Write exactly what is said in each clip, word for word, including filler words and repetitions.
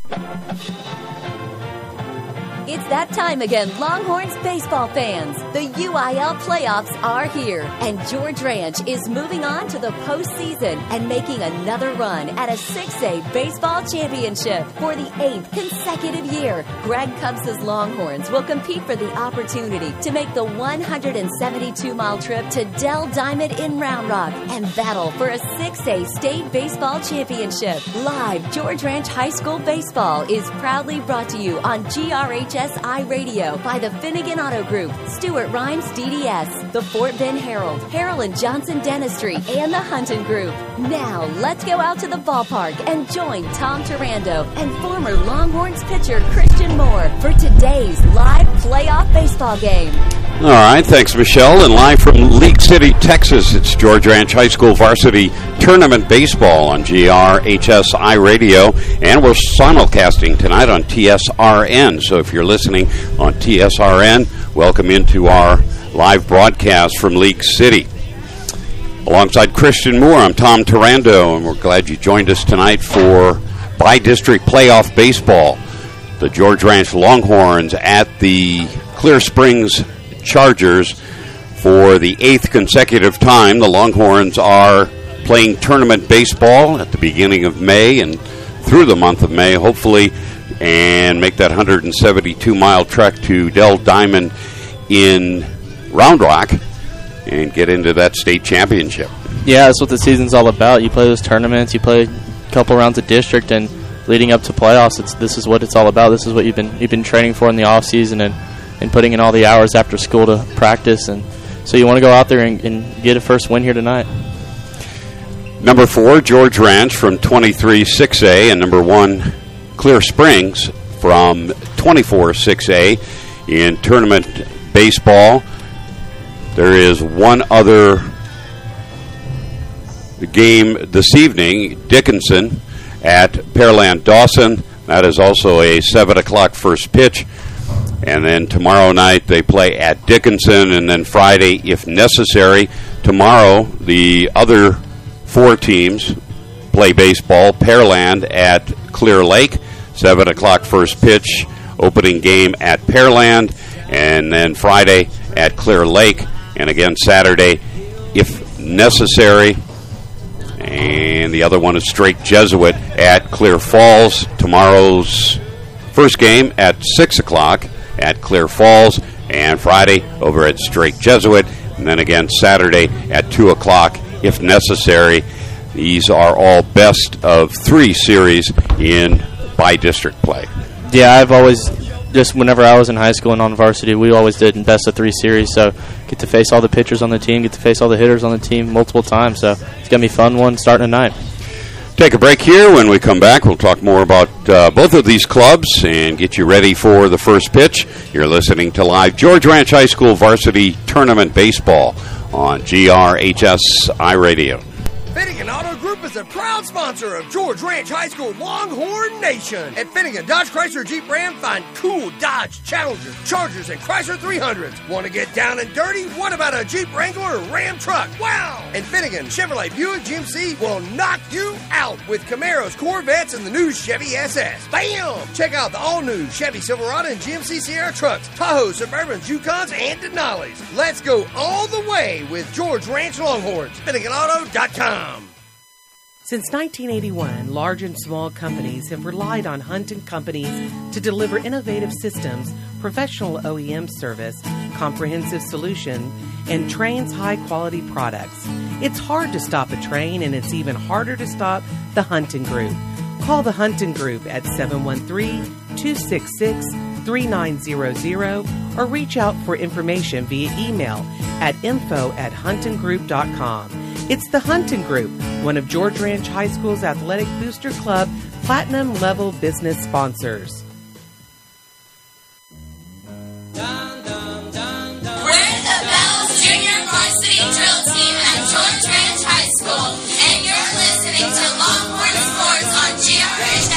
It's that time again, Longhorns baseball fans. The U I L playoffs are here, and George Ranch is moving on to the postseason and making another run at a six A baseball championship for the eighth consecutive year. Greg Cubs' Longhorns will compete for the opportunity to make the one hundred seventy-two mile trip to Dell Diamond in Round Rock and battle for a six A state baseball championship. Live George Ranch High School baseball is proudly brought to you on G R H S I Radio by the Finnegan Auto Group, Stuart Rhymes D D S, the Fort Bend Herald, Harrell and Johnson Dentistry, and the Hunton Group. Now, let's go out to the ballpark and join Tom Turando and former Longhorns pitcher Christian Moore for today's live playoff baseball game. All right, thanks, Michelle. And live from League City, Texas, it's George Ranch High School Varsity Tournament Baseball on G R H S I Radio. And we're simulcasting tonight on T S R N. So if you're listening on T S R N, welcome into our live broadcast from League City. Alongside Christian Moore, I'm Tom Turando, and we're glad you joined us tonight for Bi-District Playoff Baseball. The George Ranch Longhorns at the Clear Springs Chargers for the eighth consecutive time. The Longhorns are playing tournament baseball at the beginning of May and through the month of May, hopefully, and make that one hundred seventy-two mile trek to Dell Diamond in Round Rock and get into that state championship. Yeah, that's what the season's all about. You play those tournaments, you play a couple rounds of district, and leading up to playoffs, it's this is what it's all about. This is what you've been you've been training for in the off season and and putting in all the hours after school to practice. And so you want to go out there and, and get a first win here tonight. Number four, George Ranch from twenty-three six A, and number one, Clear Springs from twenty-four six A in tournament baseball. There is one other game this evening, Dickinson at Pearland Dawson. That is also a seven o'clock first pitch. And then tomorrow night they play at Dickinson, and then Friday, if necessary. Tomorrow, the other four teams play baseball. Pearland at Clear Lake, seven o'clock first pitch, opening game at Pearland, and then Friday at Clear Lake, and again Saturday, if necessary. And the other one is Straight Jesuit at Clear Falls. Tomorrow's first game at six o'clock at Clear Falls, and Friday over at Straight Jesuit, and then again Saturday at two o'clock if necessary. These are all best of three series in bi-district play. Yeah, I've always, just whenever I was in high school and on varsity, we always did in best of three series, so get to face all the pitchers on the team, get to face all the hitters on the team multiple times, so it's going to be a fun one starting tonight. Take a break here. When we come back, we'll talk more about uh, both of these clubs and get you ready for the first pitch. You're listening to live George Ranch High School Varsity Tournament Baseball on G R H S I Radio. Finnegan Auto Group is a proud sponsor of George Ranch High School Longhorn Nation. At Finnegan Dodge Chrysler Jeep Ram, find cool Dodge Challengers, Chargers, and Chrysler three hundreds. Want to get down and dirty? What about a Jeep Wrangler or Ram truck? Wow! And Finnegan Chevrolet Buick G M C will knock you out with Camaros, Corvettes, and the new Chevy S S. Bam! Check out the all-new Chevy Silverado and G M C Sierra trucks, Tahoe, Suburbans, Yukons, and Denali's. Let's go all the way with George Ranch Longhorns. Finnegan Auto dot com. Since nineteen eighty-one, large and small companies have relied on Hunt and Companies to deliver innovative systems, professional O E M service, comprehensive solution, and Train's high-quality products. It's hard to stop a train, and it's even harder to stop the Hunting Group. Call the Hunting Group at seven one three, two six six, three nine zero zero or reach out for information via email at info at hunting group dot com. It's the Hunting Group, one of George Ranch High School's Athletic Booster Club Platinum Level business sponsors. Dun, dun, dun, dun. We're the Bells Junior Varsity Drill Team at George Ranch High School, and you're listening to Longhorn Sports on G R H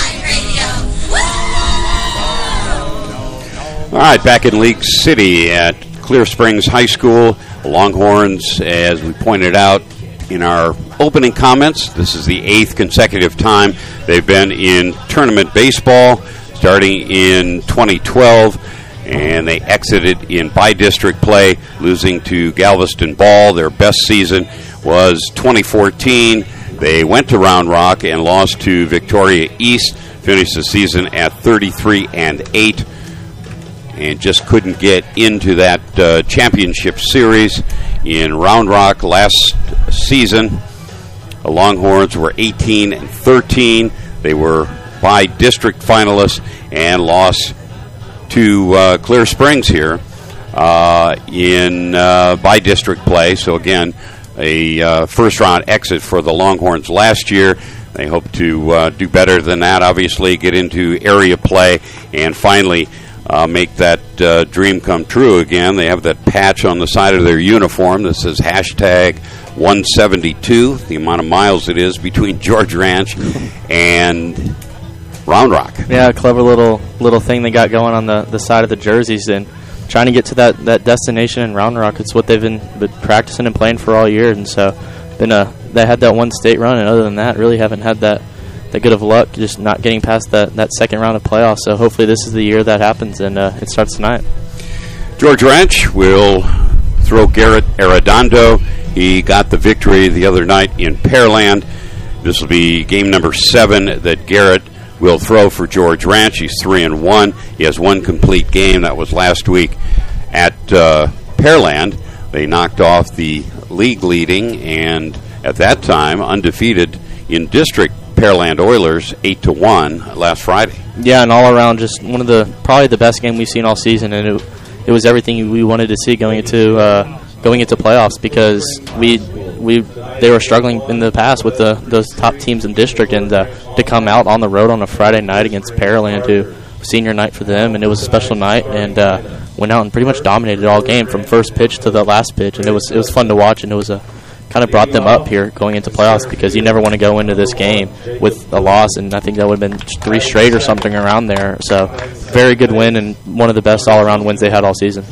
S I Radio. Woo! All right, back in League City at Clear Springs High School. Longhorns, as we pointed out in our opening comments, this is the eighth consecutive time they've been in tournament baseball, starting in twenty twelve, and they exited in by-district play, losing to Galveston Ball. Their best season was twenty fourteen. They went to Round Rock and lost to Victoria East, finished the season at thirty-three and eight, and just couldn't get into that uh, championship series in Round Rock last season. The Longhorns were eighteen and thirteen. They were by district finalists and lost to uh, Clear Springs here uh, in uh, by district play. So again, a uh, first round exit for the Longhorns last year. They hope to uh, do better than that, obviously, get into area play, and finally uh, make that uh, dream come true again. They have that patch on the side of their uniform that says hashtag one seventy-two, the amount of miles it is between George Ranch and Round Rock. Yeah, a clever little little thing they got going on the, the side of the jerseys, and trying to get to that, that destination in Round Rock. It's what they've been, been practicing and playing for all year, and so been a they had that one state run, and other than that, really haven't had that, that good of luck, just not getting past that, that second round of playoffs. So hopefully this is the year that happens, and uh, it starts tonight. George Ranch will throw Garrett Arredondo. He got the victory the other night in Pearland. This will be game number seven that Garrett will throw for George Ranch. He's three and one. He has one complete game. That was last week at uh, Pearland. They knocked off the league leading and at that time undefeated in district Pearland Oilers eight to one last Friday. Yeah, and all around just one of the probably the best game we've seen all season, and it, it was everything we wanted to see going into uh, going into playoffs, because we we they were struggling in the past with the those top teams in district, and uh, to come out on the road on a Friday night against Pearland, who senior night for them, and it was a special night, and uh, went out and pretty much dominated all game from first pitch to the last pitch, and it was it was fun to watch, and it was a kind of brought them up here going into playoffs, because you never want to go into this game with a loss, and I think that would have been three straight or something around there. So very good win, and one of the best all-around wins they had all season.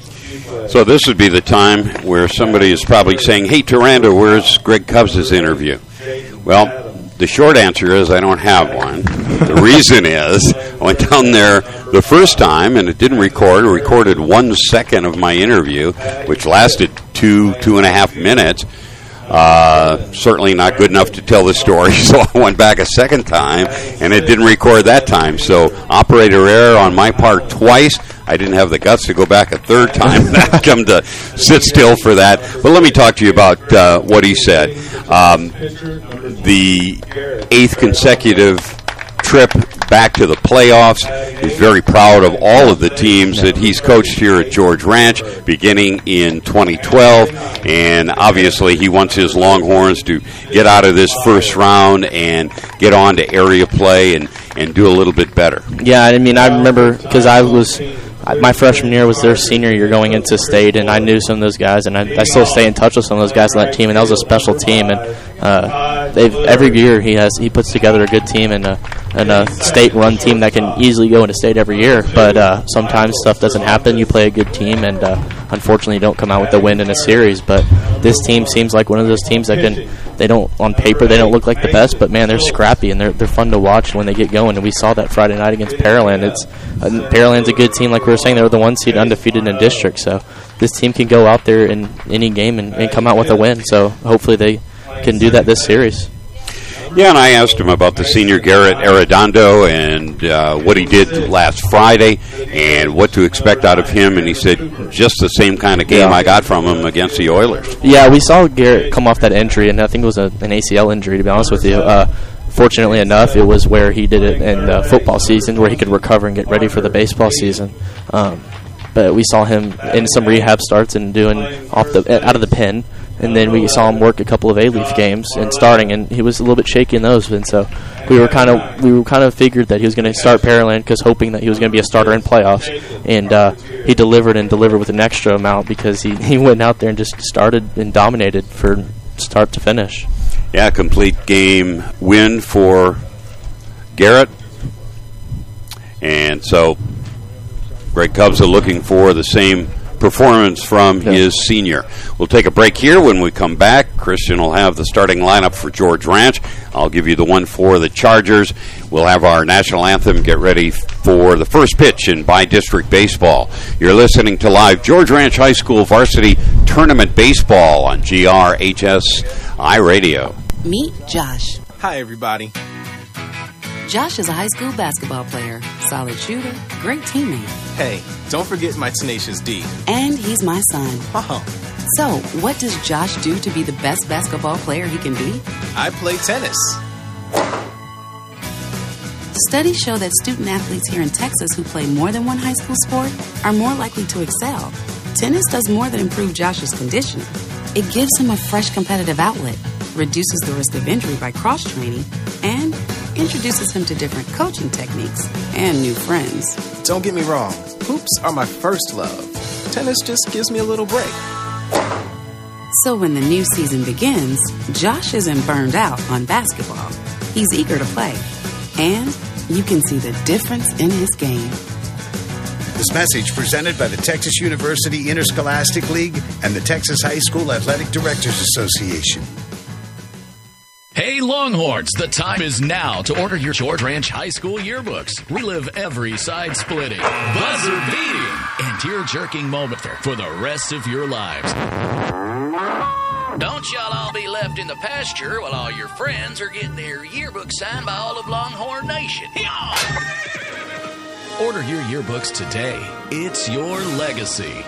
So this would be the time where somebody is probably saying, hey, Taranda, where's Greg Cubs' interview? Well, the short answer is I don't have one. The reason is I went down there the first time, and it didn't record. It recorded one second of my interview, which lasted two, two and a half minutes. Uh, certainly not good enough to tell the story, so I went back a second time, and it didn't record that time. So operator error on my part twice. I didn't have the guts to go back a third time, and I've come to sit still for that. But let me talk to you about uh, what he said. Um, the eighth consecutive trip back to the playoffs. He's very proud of all of the teams that he's coached here at George Ranch, beginning in twenty twelve, and obviously he wants his Longhorns to get out of this first round and get on to area play and, and do a little bit better. Yeah, I mean, I remember, because I was... my freshman year was their senior year going into state, and I knew some of those guys, and I, I still stay in touch with some of those guys on that team, and that was a special team. And uh, they've every year he has he puts together a good team and a, and a state-run team that can easily go into state every year. But uh, sometimes stuff doesn't happen. You play a good team, and uh, unfortunately you don't come out with the win in a series. But this team seems like one of those teams that can. They don't on paper they don't look like the best, but man, they're scrappy and they're they're fun to watch when they get going. And we saw that Friday night against Pearland. It's uh, Pearland's a good team, like we were saying. They were the one seed, undefeated in district. So this team can go out there in any game and, and come out with a win. So hopefully they can do that this series. Yeah, and I asked him about the senior Garrett Arredondo and uh, what he did last Friday and what to expect out of him, and he said just the same kind of game yeah. I got from him against the Oilers. Yeah, we saw Garrett come off that injury, and I think it was a, an A C L injury, to be honest with you. Uh, fortunately enough, it was where he did it in the football season, where he could recover and get ready for the baseball season. Um, but we saw him in some rehab starts and doing off the out of the pen. And then we saw him work a couple of A-Leaf games and starting, and he was a little bit shaky in those. And so we were kind of we were kind of figured that he was going to start Pearland, because hoping that he was going to be a starter in playoffs. And uh, he delivered and delivered with an extra amount, because he, he went out there and just started and dominated for start to finish. Yeah, complete game win for Garrett. And so Greg Cubs are looking for the same performance from yeah. his senior. We'll take a break here. When we come back, Christian will have the starting lineup for George Ranch. I'll give you the one for the Chargers. We'll have our national anthem. Get ready for the first pitch in by-district baseball. You're listening to live George Ranch High School Varsity Tournament Baseball on G R H S iRadio. Meet Josh. Hi, everybody. Josh is a high school basketball player, solid shooter, great teammate. Hey, don't forget my tenacious D. And he's my son. Oh. So, what does Josh do to be the best basketball player he can be? I play tennis. Studies show that student athletes here in Texas who play more than one high school sport are more likely to excel. Tennis does more than improve Josh's conditioning. It gives him a fresh competitive outlet, reduces the risk of injury by cross-training, and introduces him to different coaching techniques and new friends. Don't get me wrong, hoops are my first love. Tennis just gives me a little break. So when the new season begins, Josh isn't burned out on basketball. He's eager to play. And you can see the difference in his game. This message presented by the Texas University Interscholastic League and the Texas High School Athletic Directors Association. Hey Longhorns, the time is now to order your George Ranch High School yearbooks. Relive every side-splitting, buzzer-beating, and tear-jerking moment for the rest of your lives. Don't y'all all be left in the pasture while all your friends are getting their yearbook signed by all of Longhorn Nation. Order your yearbooks today. It's your legacy.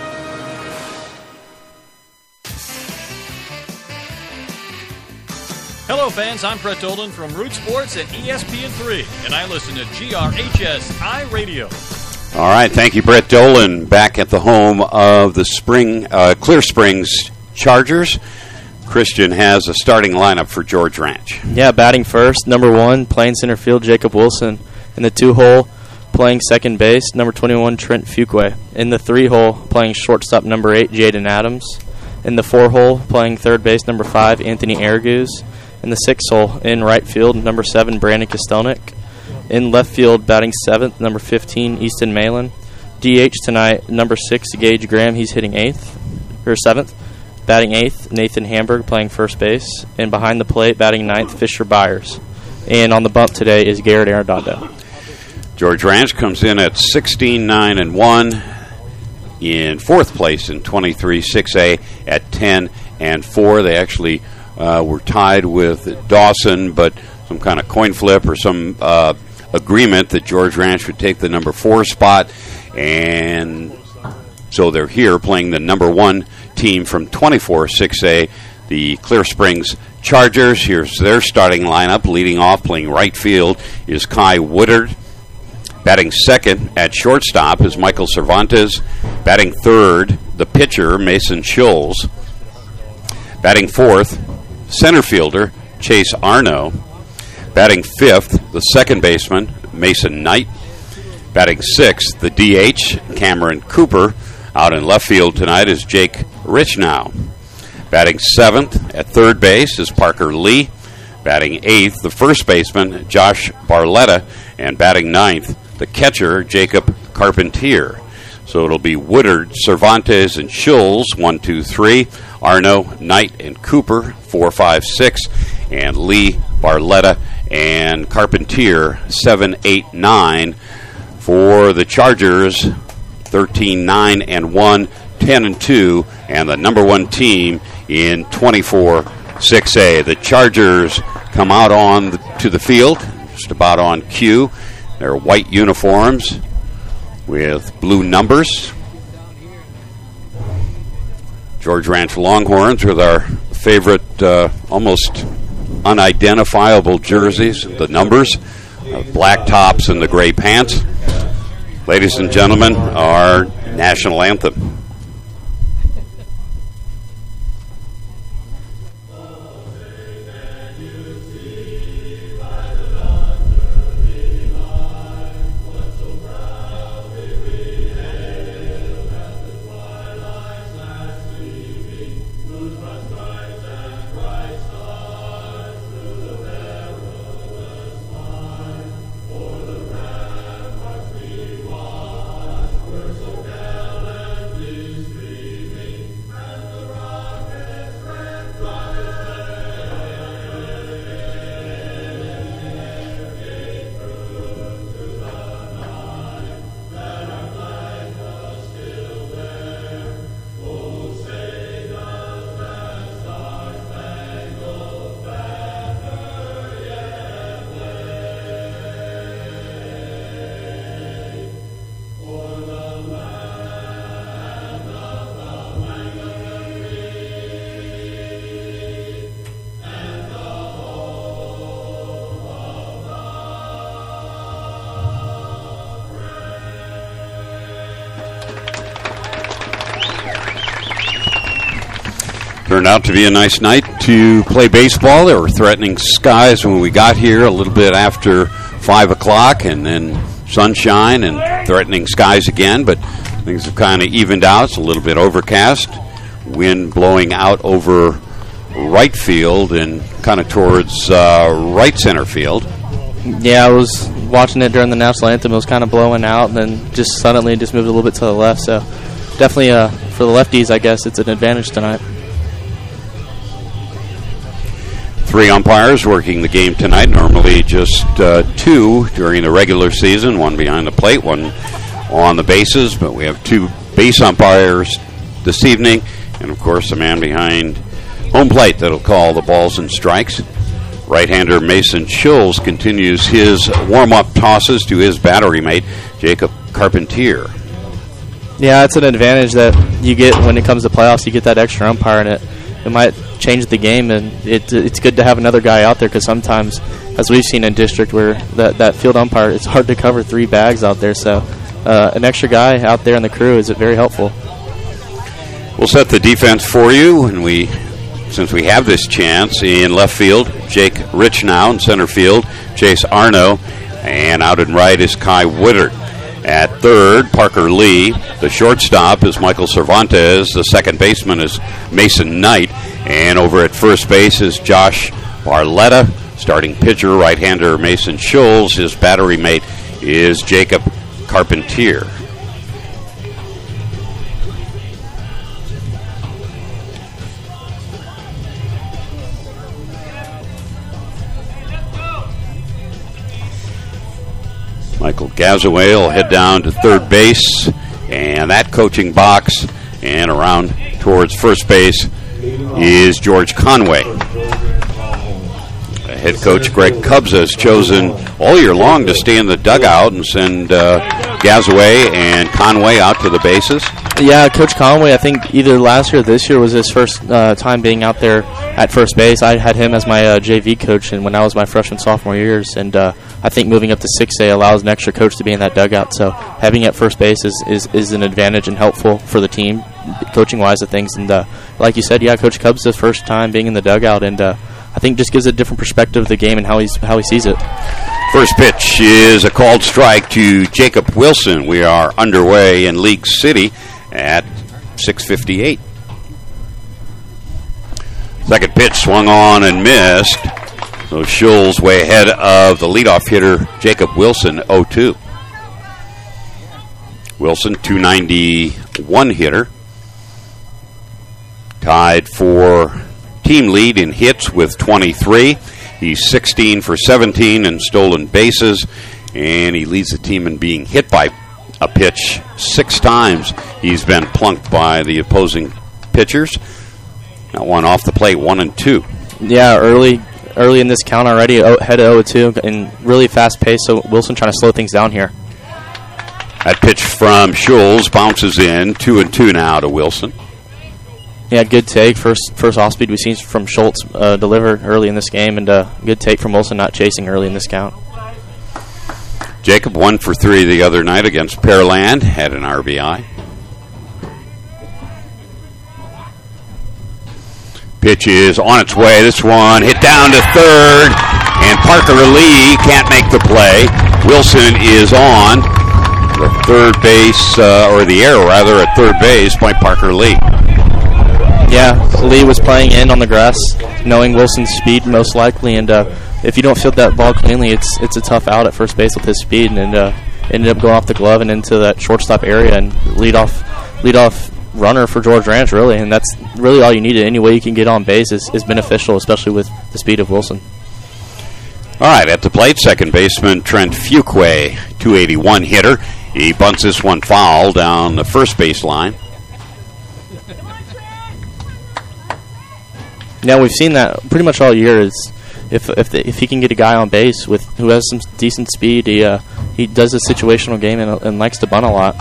Hello, fans. I'm Brett Dolan from Root Sports and E S P N three, and I listen to G R H S iRadio. All right, thank you, Brett Dolan, back at the home of the Spring uh, Clear Springs Chargers. Christian has a starting lineup for George Ranch. Yeah, batting first, number one, playing center field, Jacob Wilson. In the two-hole, playing second base, number twenty-one, Trent Fuquay. In the three-hole, playing shortstop, number eight, Jaden Adams. In the four-hole, playing third base, number five, Anthony Araguz. In the sixth hole, in right field, number seven, Brandon Kostelnik. In left field, batting seventh, number fifteen, Easton Malin. D H tonight, number six, Gage Graham. He's hitting eighth, or seventh. Batting eighth, Nathan Hamburg playing first base. And behind the plate, batting ninth, Fisher Byers. And on the bump today is Garrett Arredondo. George Ranch comes in at sixteen nine and one. In fourth place in twenty-three six A at ten and four. They actually uh, were tied with Dawson, but some kind of coin flip or some uh, agreement that George Ranch would take the number four spot, and so they're here playing the number one team from twenty-four six A, the Clear Springs Chargers. Here's their starting lineup. Leading off, playing right field, is Kai Woodard. Batting second at shortstop is Michael Cervantes. Batting third, the pitcher, Mason Schulz. Batting fourth, center fielder, Chase Arno. Batting fifth, the second baseman, Mason Knight. Batting sixth, the D H, Cameron Cooper. Out in left field tonight is Jake Richnow. Batting seventh at third base is Parker Lee. Batting eighth, the first baseman, Josh Barletta. And batting ninth, the catcher, Jacob Carpentier. So it'll be Woodard, Cervantes, and Schulz, one, two, three. Arno, Knight, and Cooper, four, five, six. And Lee, Barletta, and Carpentier, seven, eight, nine. For the Chargers, thirteen nine and one, ten and two, and the number one team in twenty-four six A. The Chargers come out on the, to the field, just about on cue. Their white uniforms with blue numbers. George Ranch Longhorns with our favorite, uh, almost unidentifiable jerseys, the numbers, uh, black tops and the gray pants. Ladies and gentlemen, our national anthem. Turned out to be a nice night to play baseball. There were threatening skies when we got here a little bit after five o'clock, and then sunshine and threatening skies again, but things have kind of evened out. It's a little bit overcast. Wind blowing out over right field and kind of towards uh, right center field. Yeah, I was watching it during the national anthem. It was kind of blowing out, and then just suddenly just moved a little bit to the left. So definitely uh, for the lefties, I guess it's an advantage tonight. Three umpires working the game tonight. Normally just uh, two during the regular season, one behind the plate, one on the bases, but we have two base umpires this evening, and of course the man behind home plate that'll call the balls and strikes. Right-hander Mason Schulz continues his warm-up tosses to his battery mate, Jacob Carpentier. Yeah, it's an advantage that you get when it comes to playoffs. You get that extra umpire, and it, it might change the game, and it, it's good to have another guy out there because sometimes, as we've seen in district, where that, that field umpire, it's hard to cover three bags out there, so uh, an extra guy out there in the crew is very helpful. We'll set the defense for you, and we, since we have this chance, in left field, Jake Rich now. In center field, Chase Arno, and out in right is Kai Woodard. At third, Parker Lee. The shortstop is Michael Cervantes. The second baseman is Mason Knight. And over at first base is Josh Barletta. Starting pitcher, right-hander Mason Schulz. His battery mate is Jacob Carpentier. Michael Gazaway will head down to third base, and that coaching box, and around towards first base is George Conway. Head coach Greg Cubs has chosen all year long to stay in the dugout and send uh, Gazaway and Conway out to the bases. Yeah, Coach Conway, I think either last year or this year was his first uh, time being out there at first base. I had him as my uh, J V coach and when I was my freshman, sophomore years, and uh, I think moving up to six A allows an extra coach to be in that dugout. So having at first base is, is, is an advantage and helpful for the team, coaching-wise of things. And uh, like you said, yeah, Coach Cubs' his first time being in the dugout, and uh, I think just gives a different perspective of the game and how he's how he sees it. First pitch is a called strike to Jacob Wilson. We are underway in League City at six fifty-eight. Second pitch swung on and missed. So Schulz way ahead of the leadoff hitter Jacob Wilson, oh two. Wilson, two ninety-one hitter. Tied for team lead in hits with twenty-three. He's sixteen for seventeen in stolen bases, and he leads the team in being hit by a pitch six times. He's been plunked by the opposing pitchers. Now one off the plate, one and two. Yeah, early early in this count already, head oh two, and really fast pace, so Wilson trying to slow things down here. That pitch from Schulz bounces in, two and two now to Wilson. Yeah, good take. First first off speed we've seen from Schultz uh, delivered early in this game, and uh, good take from Wilson not chasing early in this count. Jacob, one for three the other night against Pearland, had an R B I. Pitch is on its way. This one hit down to third, and Parker Lee can't make the play. Wilson is on the third base, uh, or the error rather, at third base by Parker Lee. Yeah, Lee was playing in on the grass, knowing Wilson's speed most likely, and uh, if you don't field that ball cleanly, it's it's a tough out at first base with his speed, and uh, ended up going off the glove and into that shortstop area and lead off, lead off runner for George Ranch, really, and that's really all you needed. Any way you can get on base is, is beneficial, especially with the speed of Wilson. All right, at the plate, second baseman Trent Fuquay, two eighty-one hitter. He bunts this one foul down the first base line. Now we've seen that pretty much all year. Is if if the, if he can get a guy on base with who has some decent speed, he uh, he does a situational game and, and likes to bunt a lot.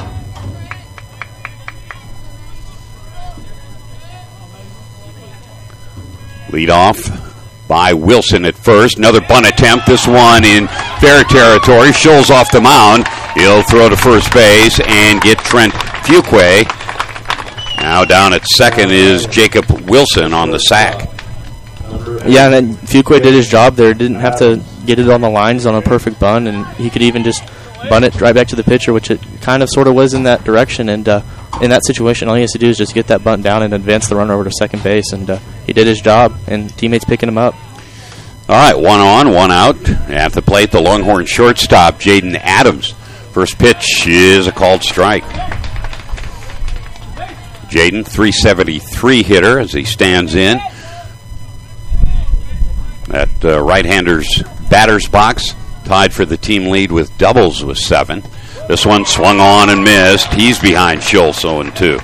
Lead off by Wilson at first. Another bunt attempt. This one in fair territory. Schulz off the mound. He'll throw to first base and get Trent Fuquay Now down at second is Jacob Wilson on the sack. Yeah, and then Fuqua did his job there. Didn't have to get it on the lines on a perfect bunt, and he could even just bunt it right back to the pitcher, which it kind of sort of was in that direction. And uh, in that situation, all he has to do is just get that bunt down and advance the runner over to second base, and uh, he did his job, and teammates picking him up. All right, one on, one out. At the plate, the Longhorn shortstop, Jaden Adams. First pitch is a called strike. Jaden, three seventy-three hitter as he stands in. That uh, right-hander's batter's box, tied for the team lead with doubles with seven. This one swung on and missed. He's behind Schultz, oh and two.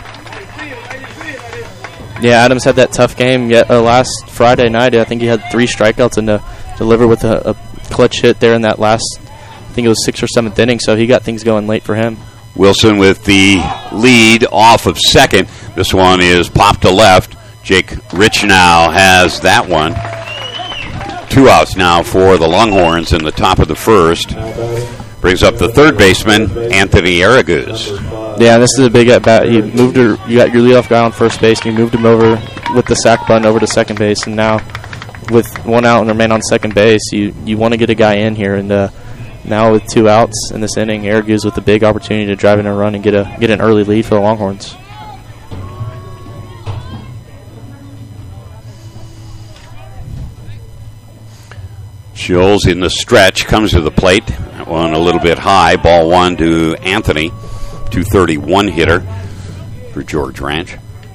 Yeah, Adams had that tough game yet uh, last Friday night. I think he had three strikeouts and uh, delivered with a, a clutch hit there in that last, I think it was sixth or seventh inning, so he got things going late for him. Wilson with the lead off of second. This one is popped to left. Jake Rich now has that one. Two outs now for the Longhorns in the top of the first. Brings up the third baseman, Anthony Araguz. Yeah, this is a big at bat. He moved her. You got your leadoff guy on first base, and you moved him over with the sack bunt over to second base. And now, with one out and a man on second base, you, you want to get a guy in here. And uh, now with two outs in this inning, Araguz with a big opportunity to drive in a run and get a get an early lead for the Longhorns. Schultz in the stretch, comes to the plate. That one a little bit high. Ball one to Anthony. two thirty-one hitter for George Ranch.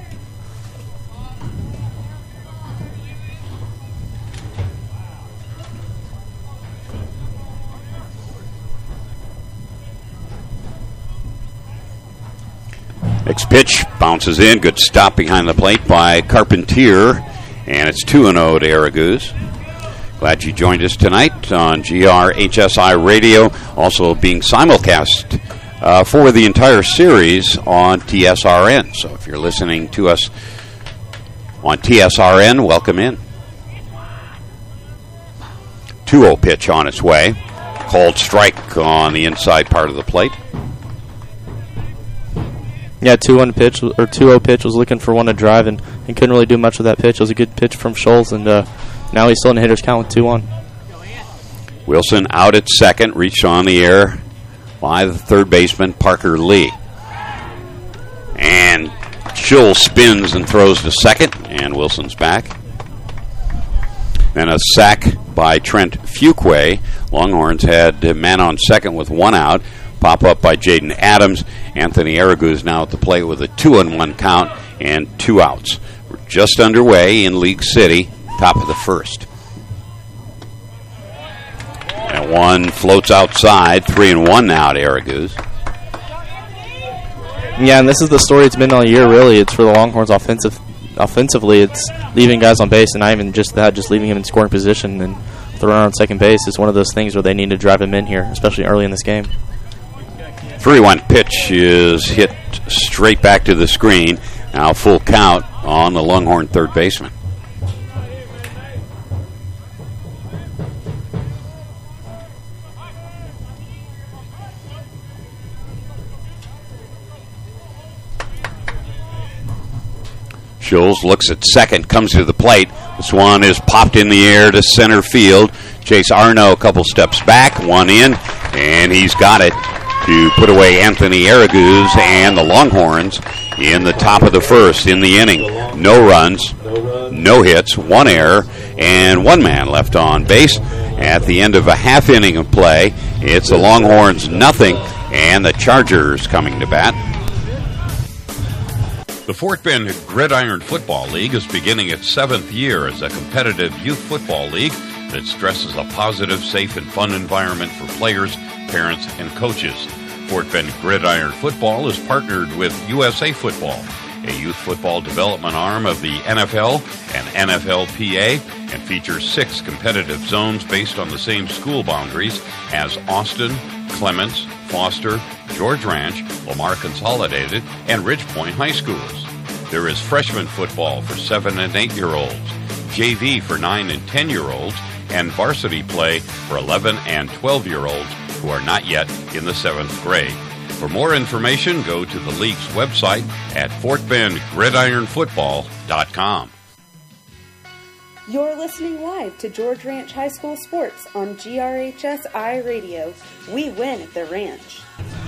Next pitch bounces in. Good stop behind the plate by Carpentier. And it's two and oh to Araguz. Glad you joined us tonight on G R H S I Radio, also being simulcast uh, for the entire series on T S R N. So if you're listening to us on T S R N, welcome in. two oh pitch on its way. Called strike on the inside part of the plate. Yeah, two one pitch or two oh pitch, was looking for one to drive and, and couldn't really do much with that pitch. It was a good pitch from Schultz, and uh, now he's still in the hitter's count with two one. Wilson out at second, reached on the air by the third baseman, Parker Lee. And Schultz spins and throws to second, and Wilson's back. Then a sack by Trent Fuqua. Longhorns had a man on second with one out. Pop up by Jaden Adams. Anthony Araguz now at the plate with a two and one count and two outs. We're just underway in League City, top of the first. And one floats outside, three and one now to Araguz. Yeah, and this is the story it's been all year, really. It's for the Longhorns offensive, offensively. It's leaving guys on base, and not even just that, just leaving him in scoring position. And the runner on second base is one of those things where they need to drive him in here, especially early in this game. three one pitch is hit straight back to the screen. Now full count on the Longhorn third baseman. Schultz looks at second, comes to the plate. This one is popped in the air to center field. Chase Arno a couple steps back, one in, and he's got it to put away Anthony Araguz and the Longhorns in the top of the first in the inning. No runs, no hits, one error, and one man left on base. At the end of a half inning of play, it's the Longhorns nothing, and the Chargers coming to bat. The Fort Bend Gridiron Football League is beginning its seventh year as a competitive youth football league that stresses a positive, safe, and fun environment for players, parents, and coaches. Fort Bend Gridiron Football is partnered with U S A Football, a youth football development arm of the N F L and N F L P A, and features six competitive zones based on the same school boundaries as Austin, Clements, Foster, George Ranch, Lamar Consolidated, and Ridge Point High Schools. There is freshman football for seven and eight year olds, J V for nine and ten year olds, and varsity play for eleven and twelve year olds who are not yet in the seventh grade. For more information, go to the league's website at fort bend gridiron football dot com. You're listening live to George Ranch High School Sports on G R H S I Radio. We win at the ranch.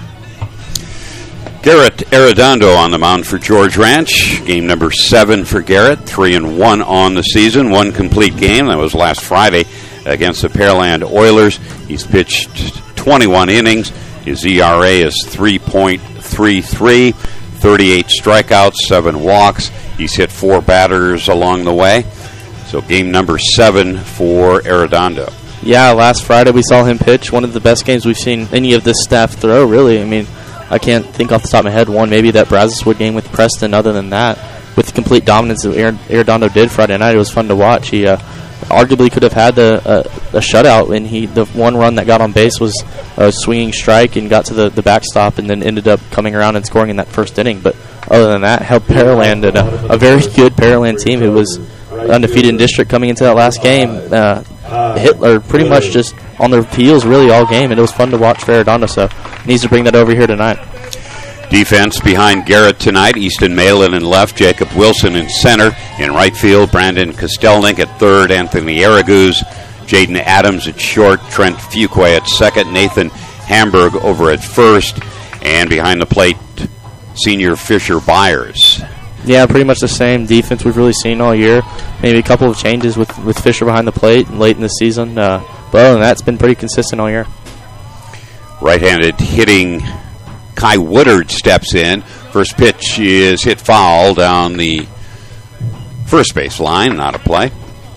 Garrett Arredondo on the mound for George Ranch. Game number seven for Garrett. Three and one on the season. One complete game. That was last Friday against the Pearland Oilers. He's pitched twenty-one innings. His E R A is three point three three. thirty-eight strikeouts, seven walks. He's hit four batters along the way. So game number seven for Arredondo. Yeah, last Friday we saw him pitch. One of the best games we've seen any of this staff throw, really. I mean, I can't think off the top of my head one, maybe that Brazoswood game with Preston. Other than that, with the complete dominance that Arredondo did Friday night, it was fun to watch. He uh, arguably could have had a, a, a shutout, and he the one run that got on base was a swinging strike and got to the, the backstop and then ended up coming around and scoring in that first inning. But other than that, helped Pearland, and a, a very good Pearland team who was undefeated in district coming into that last game. Uh, Hitler pretty much just on their heels really all game, and it was fun to watch for Arredondo, so needs to bring that over here tonight. Defense behind Garrett tonight. Easton Malin in left, Jacob Wilson in center. In right field, Brandon Kostelnik at third, Anthony Araguz, Jaden Adams at short, Trent Fuqua at second, Nathan Hamburg over at first, and behind the plate, senior Fisher Byers. Yeah, pretty much the same defense we've really seen all year. Maybe a couple of changes with, with Fisher behind the plate late in the season. Uh, but other than that, it's been pretty consistent all year. Right-handed hitting Kai Woodard steps in. First pitch is hit foul down the first base line. Not a play.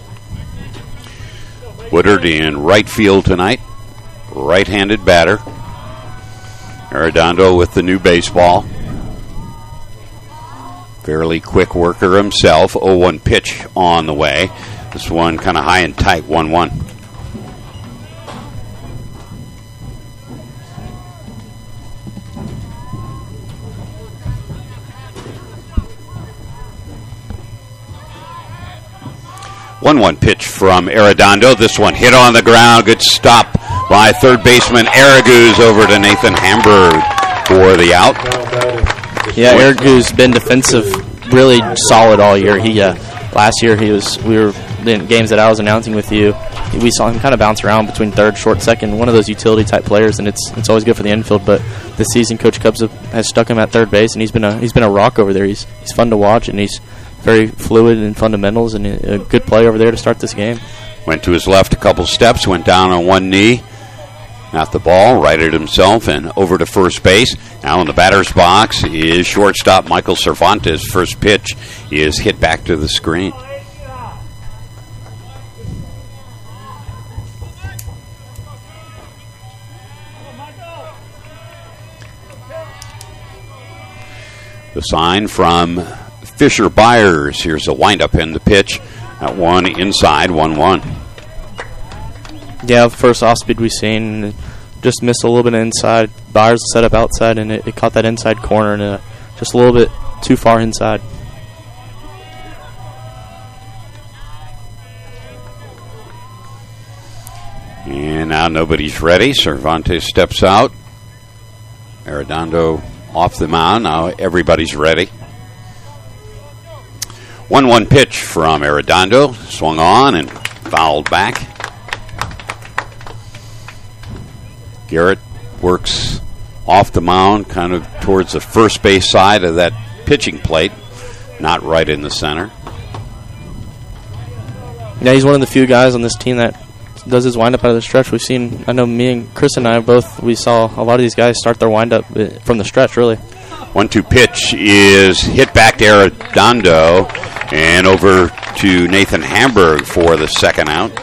Woodard in right field tonight. Right-handed batter. Arredondo with the new baseball. Fairly quick worker himself. oh one pitch on the way. This one kind of high and tight, one one. one one pitch from Arredondo. This one hit on the ground. Good stop by third baseman Araguz over to Nathan Hamburg for the out. Yeah, Araguz's been defensive, really solid all year. He uh, last year he was we were in games that I was announcing with you. We saw him kind of bounce around between third, short, second. One of those utility type players, and it's it's always good for the infield. But this season, Coach Cubs have, has stuck him at third base, and he's been a he's been a rock over there. He's he's fun to watch, and he's very fluid in fundamentals, and a good play over there to start this game. Went to his left a couple steps, went down on one knee. Got the ball, righted himself, and over to first base. Now in the batter's box is shortstop Michael Cervantes. First pitch is hit back to the screen. The sign from Fisher Byers. Here's a windup in the pitch. That one inside, one one. Yeah, first off speed we've seen, just missed a little bit inside. Byers set up outside, and it, it caught that inside corner, and uh, just a little bit too far inside. And now nobody's ready. Cervantes steps out. Arredondo off the mound. Now everybody's ready. one one pitch from Arredondo. Swung on and fouled back. Garrett works off the mound, kind of towards the first base side of that pitching plate, not right in the center. Yeah, he's one of the few guys on this team that does his windup out of the stretch. We've seen, I know me and Chris and I both, we saw a lot of these guys start their windup from the stretch, really. one two pitch is hit back to Arredondo and over to Nathan Hamburg for the second out.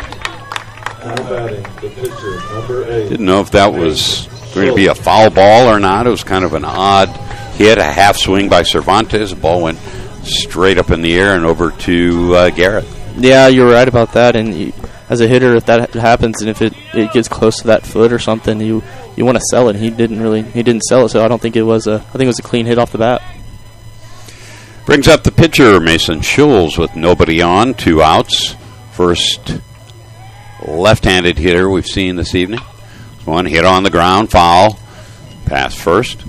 Didn't know if that was going to be a foul ball or not. It was kind of an odd hit, a half swing by Cervantes. The ball went straight up in the air and over to uh, Garrett. Yeah, you're right about that. And you, as a hitter, if that happens and if it, it gets close to that foot or something, you you want to sell it. He didn't really he didn't sell it, so I don't think it was a I think it was a clean hit off the bat. Brings up the pitcher, Mason Schulz, with nobody on, two outs. First left-handed hitter we've seen this evening. One hit on the ground, foul. Pass first.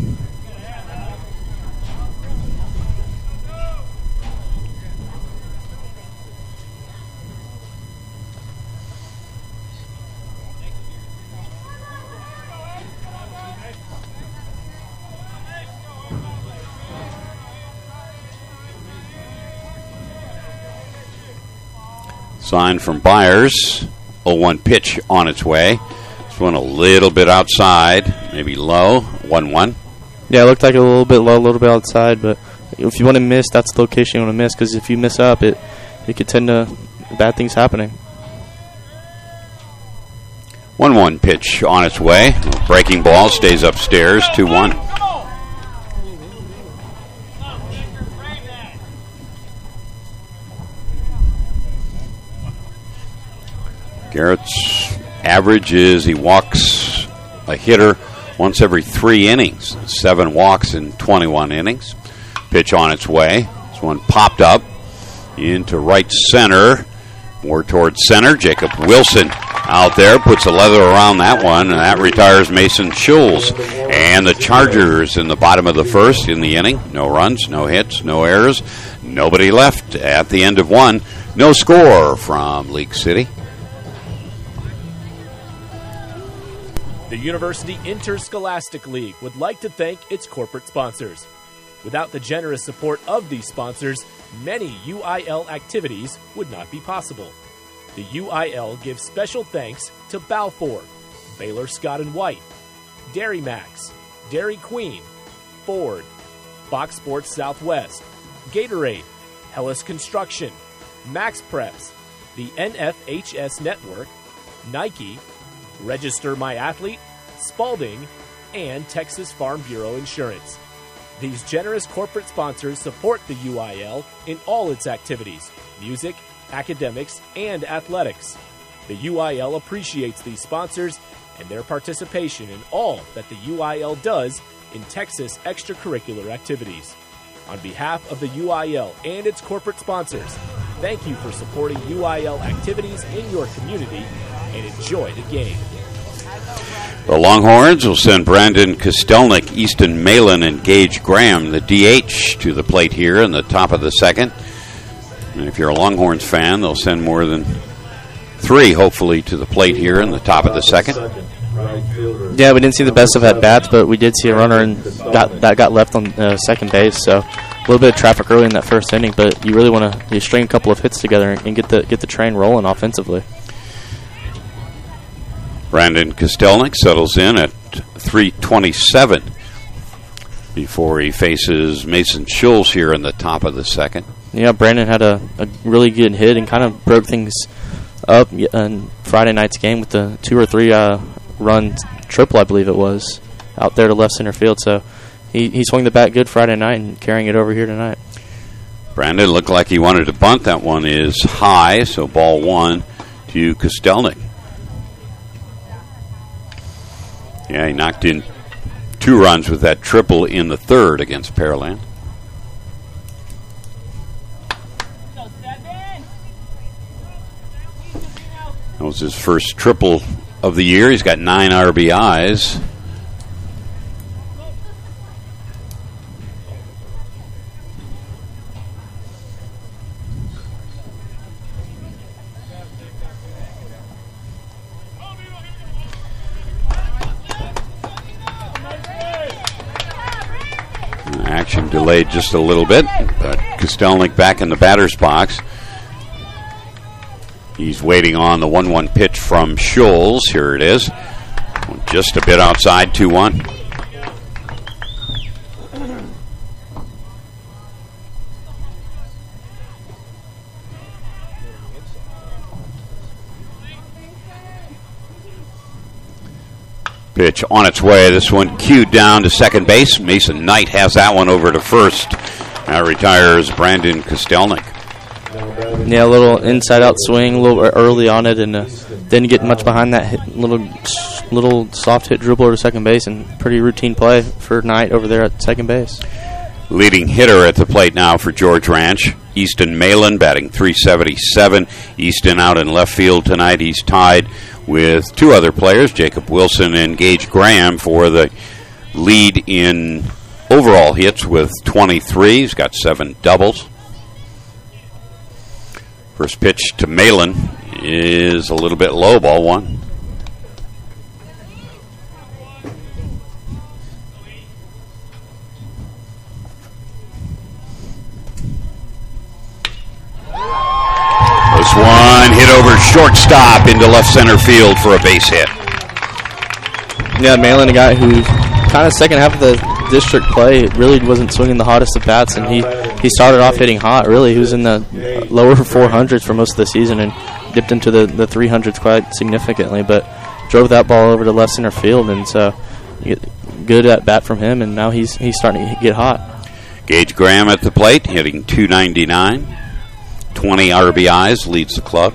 Sign from Byers. oh one pitch on its way. This one a little bit outside, maybe low. one one. Yeah, it looked like a little bit low, a little bit outside, but if you want to miss, that's the location you want to miss, because if you miss up, it, it could tend to bad things happening. one one pitch on its way. Breaking ball stays upstairs. two one. Garrett's average is he walks a hitter once every three innings. Seven walks in twenty-one innings. Pitch on its way. This one popped up into right center. More towards center. Jacob Wilson out there puts a leather around that one, and that retires Mason Schulz. And the Chargers in the bottom of the first in the inning. No runs, no hits, no errors. Nobody left at the end of one. No score from League City. The University Interscholastic League would like to thank its corporate sponsors. Without the generous support of these sponsors, many U I L activities would not be possible. The U I L gives special thanks to Balfour, Baylor Scott and White, Dairy Max, Dairy Queen, Ford, Fox Sports Southwest, Gatorade, Hellas Construction, Max Preps, the N F H S Network, Nike, Register My Athlete, Spalding, and Texas Farm Bureau Insurance. These generous corporate sponsors support the U I L in all its activities, music, academics, and athletics. The U I L appreciates these sponsors and their participation in all that the U I L does in Texas extracurricular activities. On behalf of the U I L and its corporate sponsors, thank you for supporting U I L activities in your community, and enjoy the game. The Longhorns will send Brandon Kostelnik, Easton Malin, and Gage Graham, the D H, to the plate here in the top of the second. And if you're a Longhorns fan, they'll send more than three, hopefully, to the plate here in the top of the second. Yeah, we didn't see the best of at-bats, but we did see a runner and got, that got left on uh, second base. So a little bit of traffic early in that first inning, but you really want to you string a couple of hits together and get the get the train rolling offensively. Brandon Kostelnik settles in at three twenty-seven before he faces Mason Schulz here in the top of the second. Yeah, Brandon had a, a really good hit and kind of broke things up in Friday night's game with the two or three uh, run triple, I believe it was, out there to left center field. So he, he swung the bat good Friday night and carrying it over here tonight. Brandon looked like he wanted to bunt. That one is high, so ball one to Kostelnik. Yeah, he knocked in two runs with that triple in the third against Pearland. That was his first triple of the year. He's got nine R B Is. Action delayed just a little bit, but Kostelnik back in the batter's box. He's waiting on the one one pitch from Schulz. Here it is. Just a bit outside, two one. Pitch on its way. This one cued down to second base. Mason Knight has that one over to first. Now retires Brandon Kostelnik. Yeah, a little inside-out swing, a little early on it, and uh, didn't get much behind that hit, little little soft hit dribbler to second base, and pretty routine play for Knight over there at second base. Leading hitter at the plate now for George Ranch, Easton Malin, batting three seventy-seven. Easton out in left field tonight. He's tied with two other players, Jacob Wilson and Gage Graham, for the lead in overall hits with twenty-three. He's got seven doubles. First pitch to Malin is a little bit low, ball one. This one hit over shortstop into left center field for a base hit. Yeah, Malin, a guy who kind of second half of the district play really wasn't swinging the hottest of bats, and he, he started off hitting hot, really. He was in the lower four hundreds for most of the season and dipped into the, the three hundreds quite significantly, but drove that ball over to left center field, and so good at bat from him, and now he's he's starting to get hot. Gage Graham at the plate, hitting two ninety-nine. twenty R B Is, leads the club.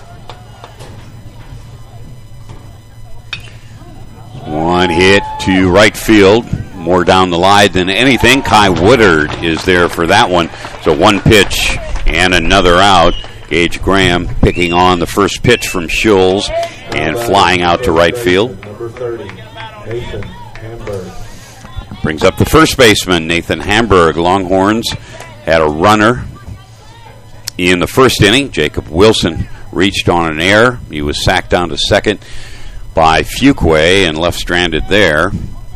One hit to right field, more down the line than anything. Kai Woodard is there for that one. So one pitch and another out. Gage Graham picking on the first pitch from Schulz and flying out to right field. Number thirty, Nathan Hamburg. Brings up the first baseman, Nathan Hamburg. Longhorns had a runner in the first inning. Jacob Wilson reached on an error. He was sacked down to second by Fuquay and left stranded there.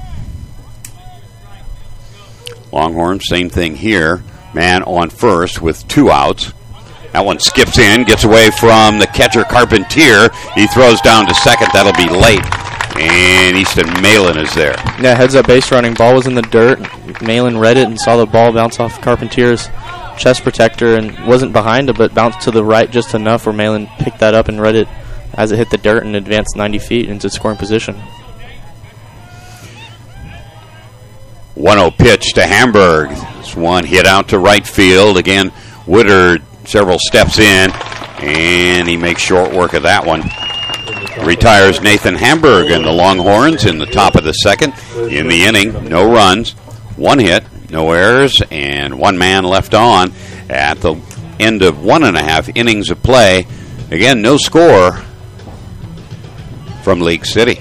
Longhorns, same thing here. Man on first with two outs. That one skips in, gets away from the catcher Carpentier. He throws down to second. That'll be late. And Easton Malin is there. Yeah, heads up base running. Ball was in the dirt. Malin read it and saw the ball bounce off Carpentier's chest protector and wasn't behind it, but bounced to the right just enough where Malin picked that up and read it as it hit the dirt and advanced ninety feet into scoring position. one oh pitch to Hamburg. This one hit out to right field. Again, Woodard several steps in, and he makes short work of that one. Retires Nathan Hamburg and the Longhorns in the top of the second. In the inning, no runs, one hit, no errors, and one man left on at the end of one and a half innings of play. Again, no score from League City.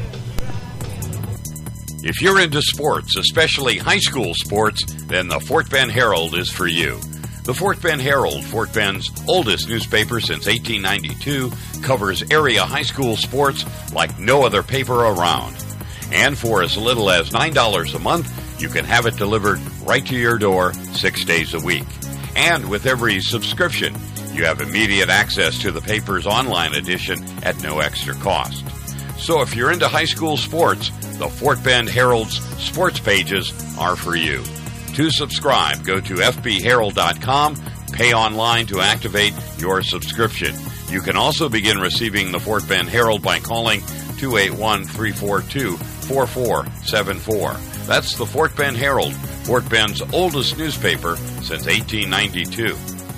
If you're into sports, especially high school sports, then the Fort Bend Herald is for you. The Fort Bend Herald, Fort Bend's oldest newspaper since eighteen ninety-two, covers area high school sports like no other paper around. And for as little as nine dollars a month, you can have it delivered right to your door six days a week. And with every subscription, you have immediate access to the paper's online edition at no extra cost. So if you're into high school sports, the Fort Bend Herald's sports pages are for you. To subscribe, go to f b herald dot com, pay online to activate your subscription. You can also begin receiving the Fort Bend Herald by calling two eight one, three four two, four four seven four. That's the Fort Bend Herald, Fort Bend's oldest newspaper since eighteen ninety-two.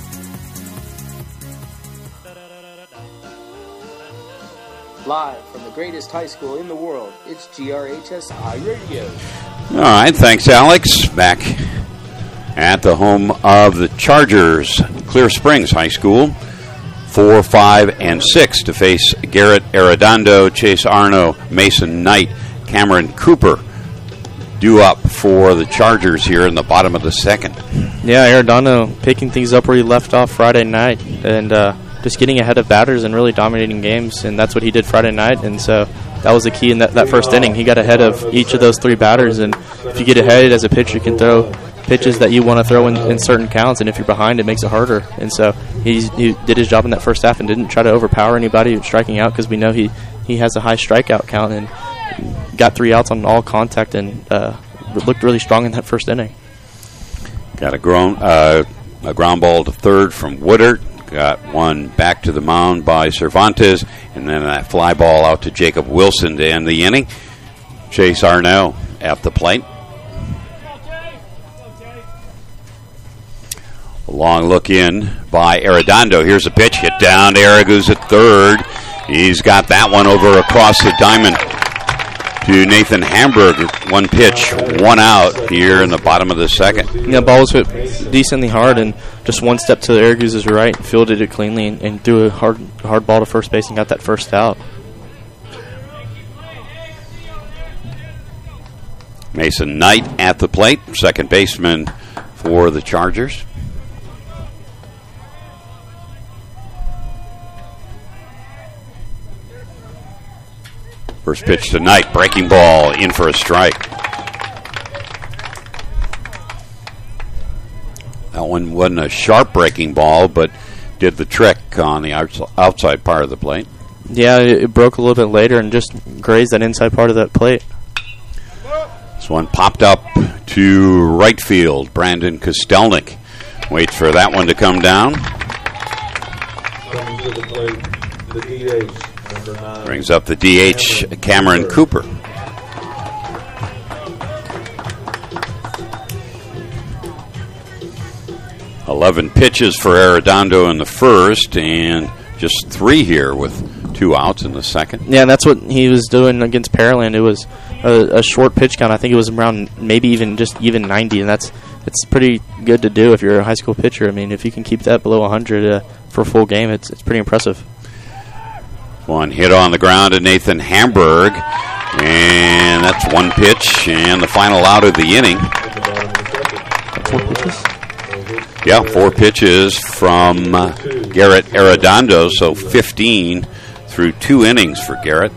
Live from the greatest high school in the world, it's G R H S I Radio. All right, thanks, Alex. Back at the home of the Chargers, Clear Springs High School. Four, five, and six to face Garrett Arredondo, Chase Arno, Mason Knight, Cameron Cooper due up for the Chargers here in the bottom of the second. Yeah, Arredondo picking things up where he left off Friday night and uh, just getting ahead of batters and really dominating games, and that's what he did Friday night, and so that was the key in that, that first inning. He got ahead of each of those three batters, and if you get ahead as a pitcher, you can throw pitches that you want to throw in, in certain counts, and if you're behind, it makes it harder. And so he's, he did his job in that first half and didn't try to overpower anybody striking out, because we know he, he has a high strikeout count and got three outs on all contact and uh, looked really strong in that first inning. Got a, grown, uh, a ground ball to third from Woodard. Got one back to the mound by Cervantes, and then that fly ball out to Jacob Wilson to end the inning. Chase Arnell at the plate. A long look in by Arredondo. Here's a pitch hit down to Araguz at third. He's got that one over across the diamond to Nathan Hamburg. One pitch, one out here in the bottom of the second. Yeah, ball was hit decently hard, and just one step to Araguz's right, fielded it cleanly, and, and threw a hard hard ball to first base and got that first out. Mason Knight at the plate, second baseman for the Chargers. First pitch to Knight, breaking ball, in for a strike. That one wasn't a sharp breaking ball, but did the trick on the outside part of the plate. Yeah, it broke a little bit later and just grazed that inside part of that plate. This one popped up to right field. Brandon Kostelnik waits for that one to come down. Coming to the plate, the D H, number nine. Brings up the D H, Cameron Cooper. Eleven pitches for Arredondo in the first, and just three here with two outs in the second. Yeah, and that's what he was doing against Pearland. It was a, a short pitch count. I think it was around maybe even just even ninety, and that's it's pretty good to do if you're a high school pitcher. I mean, if you can keep that below one hundred uh, for a full game, it's it's pretty impressive. One hit on the ground to Nathan Hamburg, and that's one pitch, and the final out of the inning. Four pitches? Yeah, four pitches from uh, Garrett Arredondo, so fifteen through two innings for Garrett.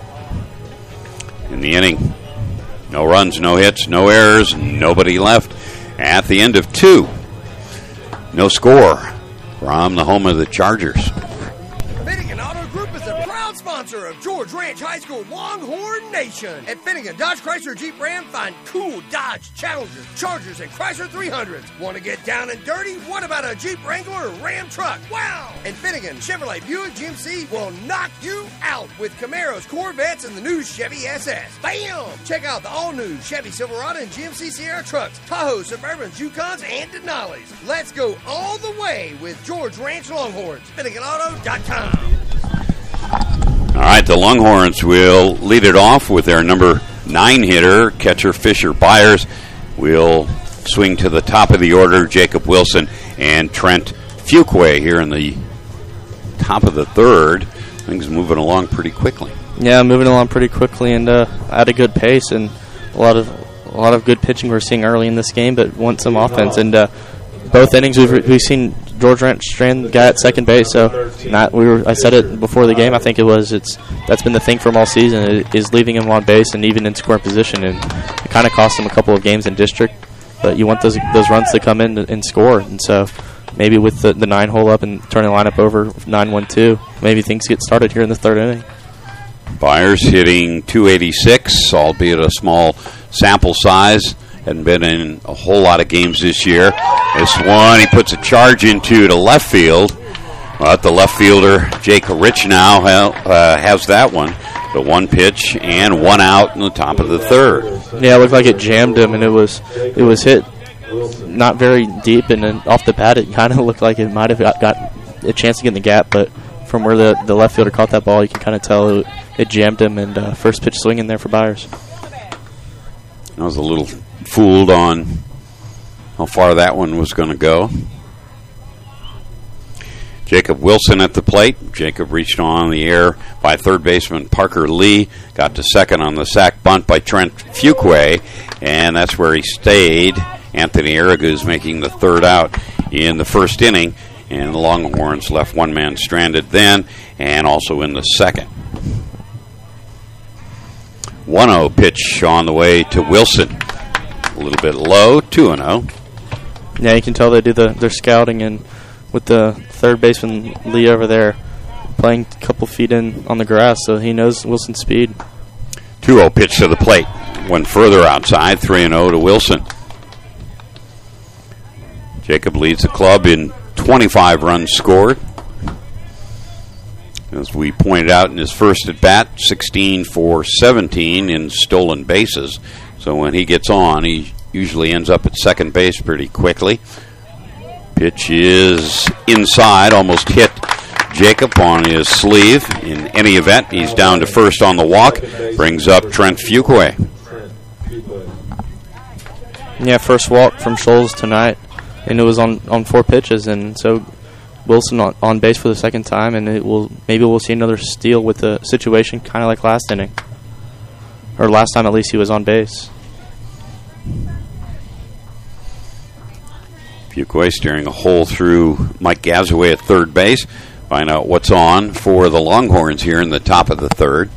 In the inning, no runs, no hits, no errors, nobody left. At the end of two, no score from the home of the Chargers. Finnegan Auto Group is a proud sponsor of George Ranch High School Longhorn Nation. At Finnegan Dodge Chrysler Jeep Ram, find cool Dodge Challengers, Chargers, and Chrysler three hundreds. Want to get down and dirty? What about a Jeep Wrangler or Ram truck? Wow! And Finnegan Chevrolet Buick G M C will knock you out with Camaros, Corvettes, and the new Chevy S S. Bam! Check out the all-new Chevy Silverado and G M C Sierra trucks, Tahoe, Suburbans, Yukons, and Denali's. Let's go all the way with George Ranch Longhorns. Finnegan Auto dot com. All right, the Longhorns will lead it off with their number nine hitter, catcher Fisher Byers. Will swing to the top of the order, Jacob Wilson and Trent Fuqua here in the top of the third. Things moving along pretty quickly. Yeah, moving along pretty quickly and uh, at a good pace, and a lot of a lot of good pitching we're seeing early in this game, but want some offense. And uh, both innings we've we've seen George Ranch strand guy at second base. So not we were I said it before the game. I think it was it's that's been the thing for him all season it is leaving him on base and even in scoring position, and it kind of cost him a couple of games in district. But you want those those runs to come in and score, and so maybe with the, the nine hole up and turning the lineup over nine one two, maybe things get started here in the third inning. Byers hitting two eighty-six, albeit a small sample size. Hadn't been in a whole lot of games this year. This one, he puts a charge into to left field. But the left fielder, Jake Rich, now uh, has that one. The one pitch and one out in the top of the third. Yeah, it looked like it jammed him, and it was it was hit not very deep, and then off the bat, it kind of looked like it might have got, got a chance to get in the gap, but from where the, the left fielder caught that ball, you can kind of tell it, it jammed him, and uh, first pitch swing in there for Byers. I was a little fooled on how far that one was going to go. Jacob Wilson at the plate. Jacob reached on the air by third baseman Parker Lee. Got to second on the sac bunt by Trent Fuqua, and that's where he stayed. Anthony Araguz making the third out in the first inning, and the Longhorns left one man stranded then, and also in the second. one oh pitch on the way to Wilson. A little bit low, two and oh. Yeah, you can tell they do the their scouting, and with the third baseman Lee over there playing a couple feet in on the grass, so he knows Wilson's speed. two oh pitch to the plate. One further outside, three and oh to Wilson. Jacob leads the club in twenty-five runs scored. As we pointed out in his first at bat, sixteen for seventeen in stolen bases. So when he gets on, he usually ends up at second base pretty quickly. Pitch is inside, almost hit Jacob on his sleeve. In any event, he's down to first on the walk. Brings up Trent Fuqua. Yeah, first walk from Scholes tonight, and it was on, on four pitches, and so Wilson on, on base for the second time, and it will maybe we'll see another steal with the situation kind of like last inning, or last time at least he was on base. Fuqua steering a hole through Mike Gazaway at third base. Find out what's on for the Longhorns here in the top of the third.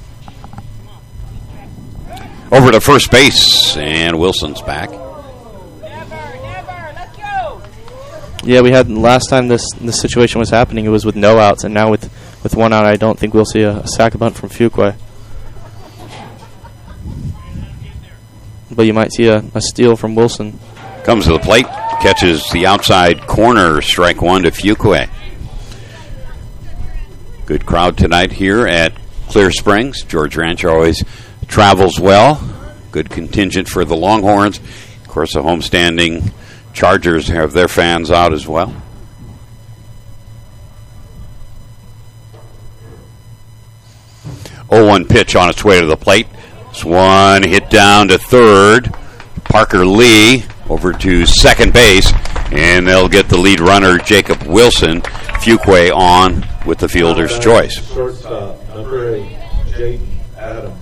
Over to first base, and Wilson's back. Yeah, we had last time this this situation was happening, it was with no outs, and now with, with one out, I don't think we'll see a, a sac bunt from Fuqua. But you might see a, a steal from Wilson. Comes to the plate, catches the outside corner, strike one to Fuqua. Good crowd tonight here at Clear Springs. George Ranch always travels well. Good contingent for the Longhorns. Of course, the homestanding Chargers have their fans out as well. oh one pitch on its way to the plate. This one hit down to third. Parker Lee over to second base, and they'll get the lead runner, Jacob Wilson. Fuqua on with the fielder's choice. Shortstop, number eight, Jaden Adams.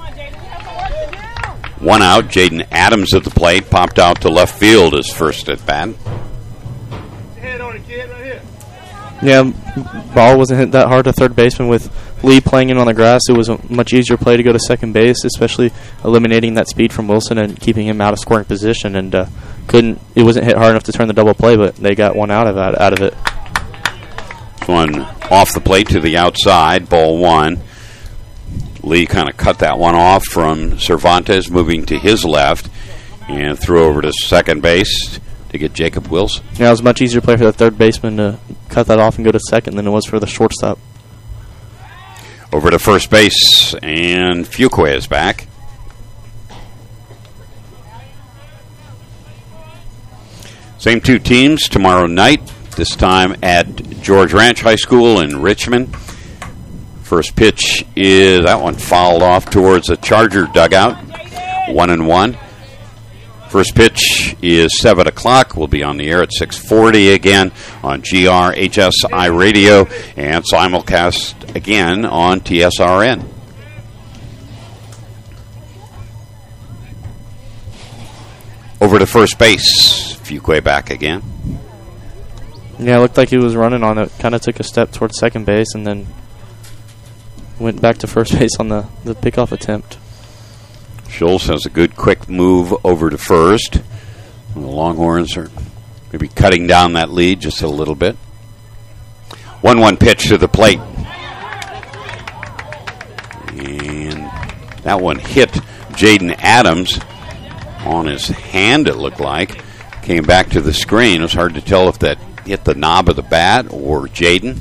One out, Jaden Adams at the plate, popped out to left field his first at bat. Yeah, ball wasn't hit that hard to third baseman. With Lee playing in on the grass, it was a much easier play to go to second base, especially eliminating that speed from Wilson and keeping him out of scoring position. And uh, couldn't it wasn't hit hard enough to turn the double play, but they got one out of it, out of it. One off the plate to the outside, ball one. Lee kind of cut that one off from Cervantes, moving to his left, and threw over to second base to get Jacob Wilson. Yeah, it was a much easier play for the third baseman to cut that off and go to second than it was for the shortstop. Over to first base, and Fuqua is back. Same two teams tomorrow night, this time at George Ranch High School in Richmond. First pitch is, that one fouled off towards the Charger dugout. One and one. First pitch is seven o'clock. We'll be on the air at six forty again on G R H S I Radio and simulcast again on T S R N. Over to first base. Fuqua back again. Yeah, it looked like he was running on it. Kind of took a step towards second base and then went back to first base on the, the pickoff attempt. Schultz has a good quick move over to first. The Longhorns are maybe cutting down that lead just a little bit. one one pitch to the plate. And that one hit Jaden Adams on his hand, it looked like. Came back to the screen. It was hard to tell if that hit the knob of the bat or Jaden.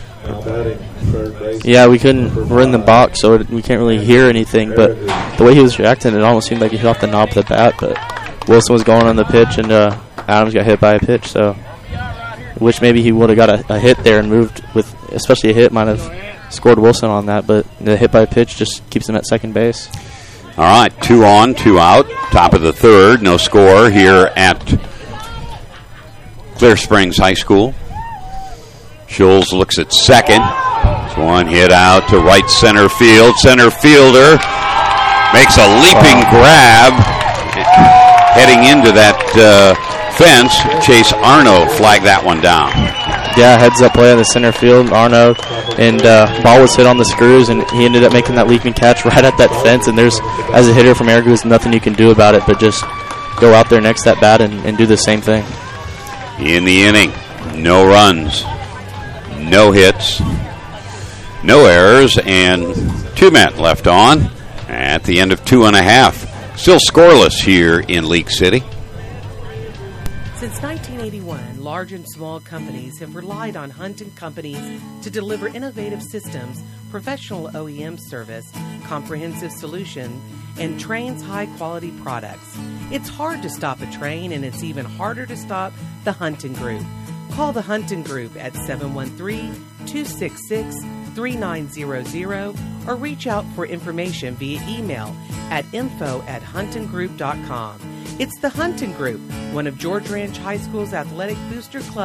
Yeah, we couldn't. We're in the box, so it, we can't really hear anything. But the way he was reacting, it almost seemed like he hit off the knob of the bat. But Wilson was going on the pitch, and uh, Adams got hit by a pitch. So, which maybe he would have got a, a hit there and moved with, especially a hit might have scored Wilson on that. But the hit by a pitch just keeps him at second base. All right, two on, two out. Top of the third, no score here at Clear Springs High School. Schultz looks at second. It's one hit out to right center field. Center fielder makes a leaping grab heading into that uh, fence. Chase Arno flagged that one down. Yeah, heads up play on the center field, Arno, and uh, ball was hit on the screws, and he ended up making that leaping catch right at that fence. And there's, as a hitter from Arago, there's nothing you can do about it but just go out there next that bat and, and do the same thing. In the inning, no runs, no hits, no errors, and two men left on at the end of two and a half. Still scoreless here in League City. Since nineteen eighty-one, large and small companies have relied on Hunt and Companies to deliver innovative systems, professional O E M service, comprehensive solution, and Train's high-quality products. It's hard to stop a train, and it's even harder to stop the Hunting Group. Call the Hunting Group at seven one three, two six six, three nine zero zero or reach out for information via email at info at hunting group dot com. It's the Hunting Group, one of George Ranch High School's athletic booster club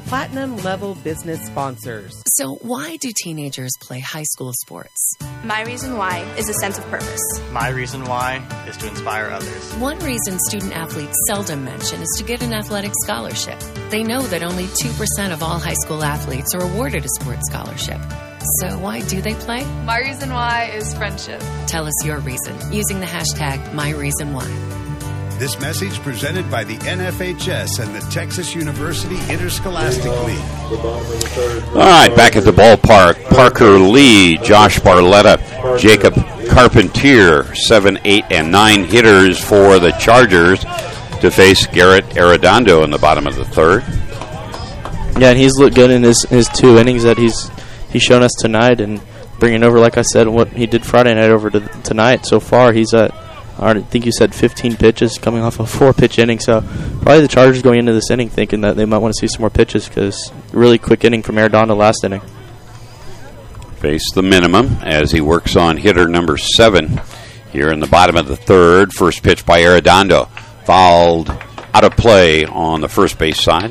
platinum level business sponsors. So why do teenagers play high school sports? My reason why is a sense of purpose. My reason why is to inspire others. One reason student athletes seldom mention is to get an athletic scholarship. They know that only two percent of all high school athletes are awarded a sports scholarship. So why do they play? My reason why is friendship. Tell us your reason using the hashtag MyReasonWhy. This message presented by the N F H S and the Texas University Interscholastic League. All right, back at the ballpark, Parker Lee, Josh Barletta, Jacob Carpentier, seven, eight, and nine hitters for the Chargers to face Garrett Arredondo in the bottom of the third. Yeah, and he's looked good in his, his two innings that he's he's shown us tonight, and bringing over, like I said, what he did Friday night over to tonight so far. He's at, I think you said fifteen pitches coming off a four-pitch inning, so probably the Chargers going into this inning thinking that they might want to see some more pitches because really quick inning from Arredondo last inning. Face the minimum as he works on hitter number seven here in the bottom of the third. First pitch by Arredondo, fouled out of play on the first base side.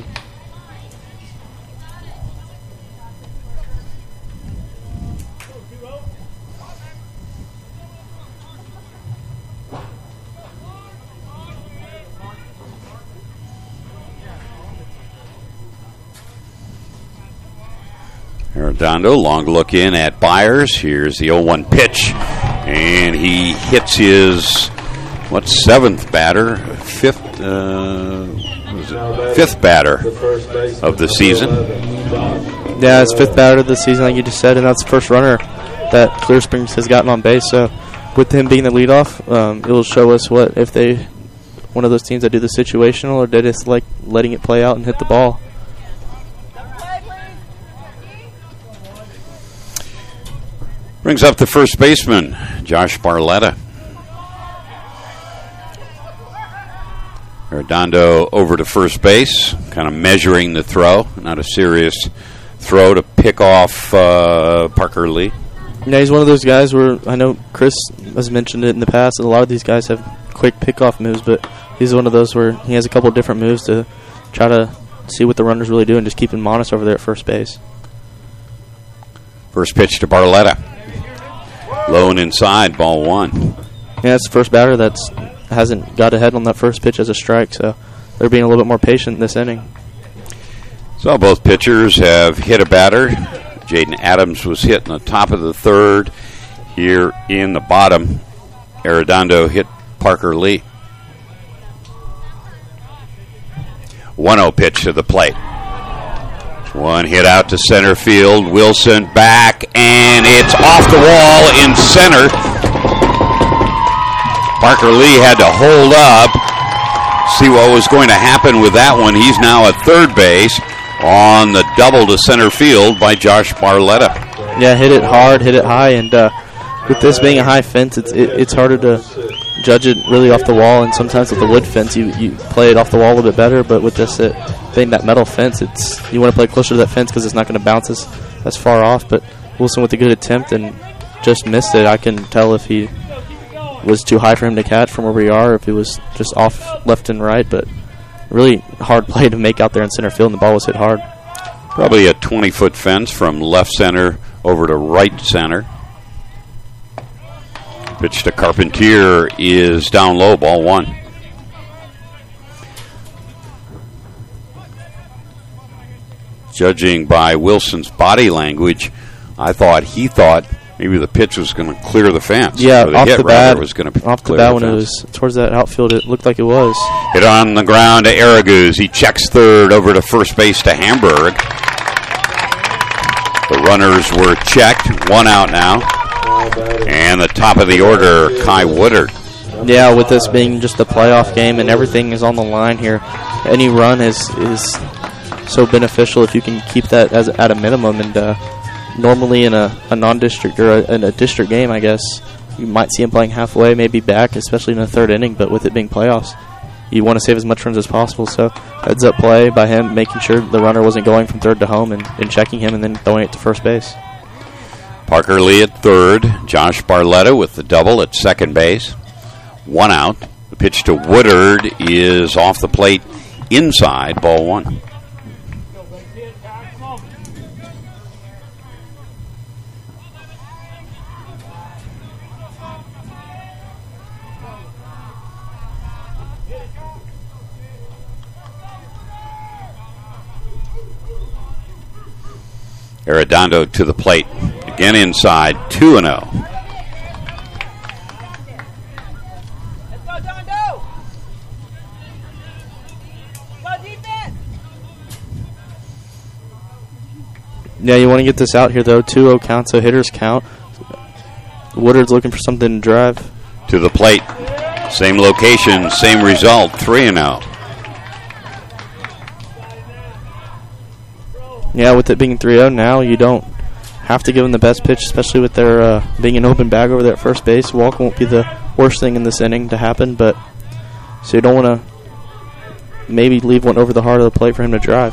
Arredondo, long look in at Byers. Here's the oh one pitch, and he hits his, what, seventh batter, fifth, uh, what was it? fifth batter of the season. Yeah, it's fifth batter of the season, like you just said, and that's the first runner that Clear Springs has gotten on base. So, with him being the leadoff, um, it will show us what if they, one of those teams that do the situational, or they just like letting it play out and hit the ball. Brings up the first baseman, Josh Barletta. Arredondo over to first base, kind of measuring the throw. Not a serious throw to pick off uh, Parker Lee. Yeah, he's one of those guys where I know Chris has mentioned it in the past, and a lot of these guys have quick pickoff moves, but he's one of those where he has a couple different moves to try to see what the runner's really doing, just keep him honest over there at first base. First pitch to Barletta. Low and inside, ball one. Yeah, it's the first batter that's hasn't got ahead on that first pitch as a strike, so they're being a little bit more patient this inning. So both pitchers have hit a batter. Jaden Adams was hit in the top of the third. Here in the bottom, Arredondo hit Parker Lee. one oh pitch to the plate. One hit out to center field. Wilson back, and it's off the wall in center. Parker Lee had to hold up, see what was going to happen with that one. He's now at third base on the double to center field by Josh Barletta. Yeah, hit it hard, hit it high, and uh, with this being a high fence, it's it, it's harder to judge it really off the wall, and sometimes with the wood fence, you, you play it off the wall a little bit better, but with this it, being that metal fence, it's you want to play closer to that fence because it's not going to bounce as, as far off, but Wilson with a good attempt and just missed it. I can tell if he was too high for him to catch from where we are, if it was just off left and right, but really hard play to make out there in center field, and the ball was hit hard. Probably a twenty-foot fence from left center over to right center. Pitch to Carpentier is down low, ball one. Judging by Wilson's body language, I thought he thought maybe the pitch was going to clear the fence. Yeah, or the off hit, the rather, bat, was going to off the clear bat the when fence. it was towards that outfield, it looked like it was. Hit on the ground to Araguz. He checks third over to first base to Hamburg. The runners were checked. One out now. And the top of the order, Kai Woodard. Yeah, with this being just a playoff game and everything is on the line here, any run is is so beneficial if you can keep that as at a minimum. And uh, normally in a, a non-district or a, in a district game, I guess, you might see him playing halfway, maybe back, especially in the third inning. But with it being playoffs, you want to save as much runs as possible. So heads up play by him, making sure the runner wasn't going from third to home and, and checking him and then throwing it to first base. Parker Lee at third. Josh Barletta with the double at second base. One out. The pitch to Woodard is off the plate inside, ball one. Arredondo to the plate. Again inside, two and oh. Yeah, you want to get this out here, though. two oh count, so hitters count. Woodard's looking for something to drive. To the plate. Same location, same result, three and oh. Yeah, with it being three oh now, you don't have to give them the best pitch, especially with there uh, being an open bag over there at first base. Walk won't be the worst thing in this inning to happen, but so you don't want to maybe leave one over the heart of the plate for him to drive.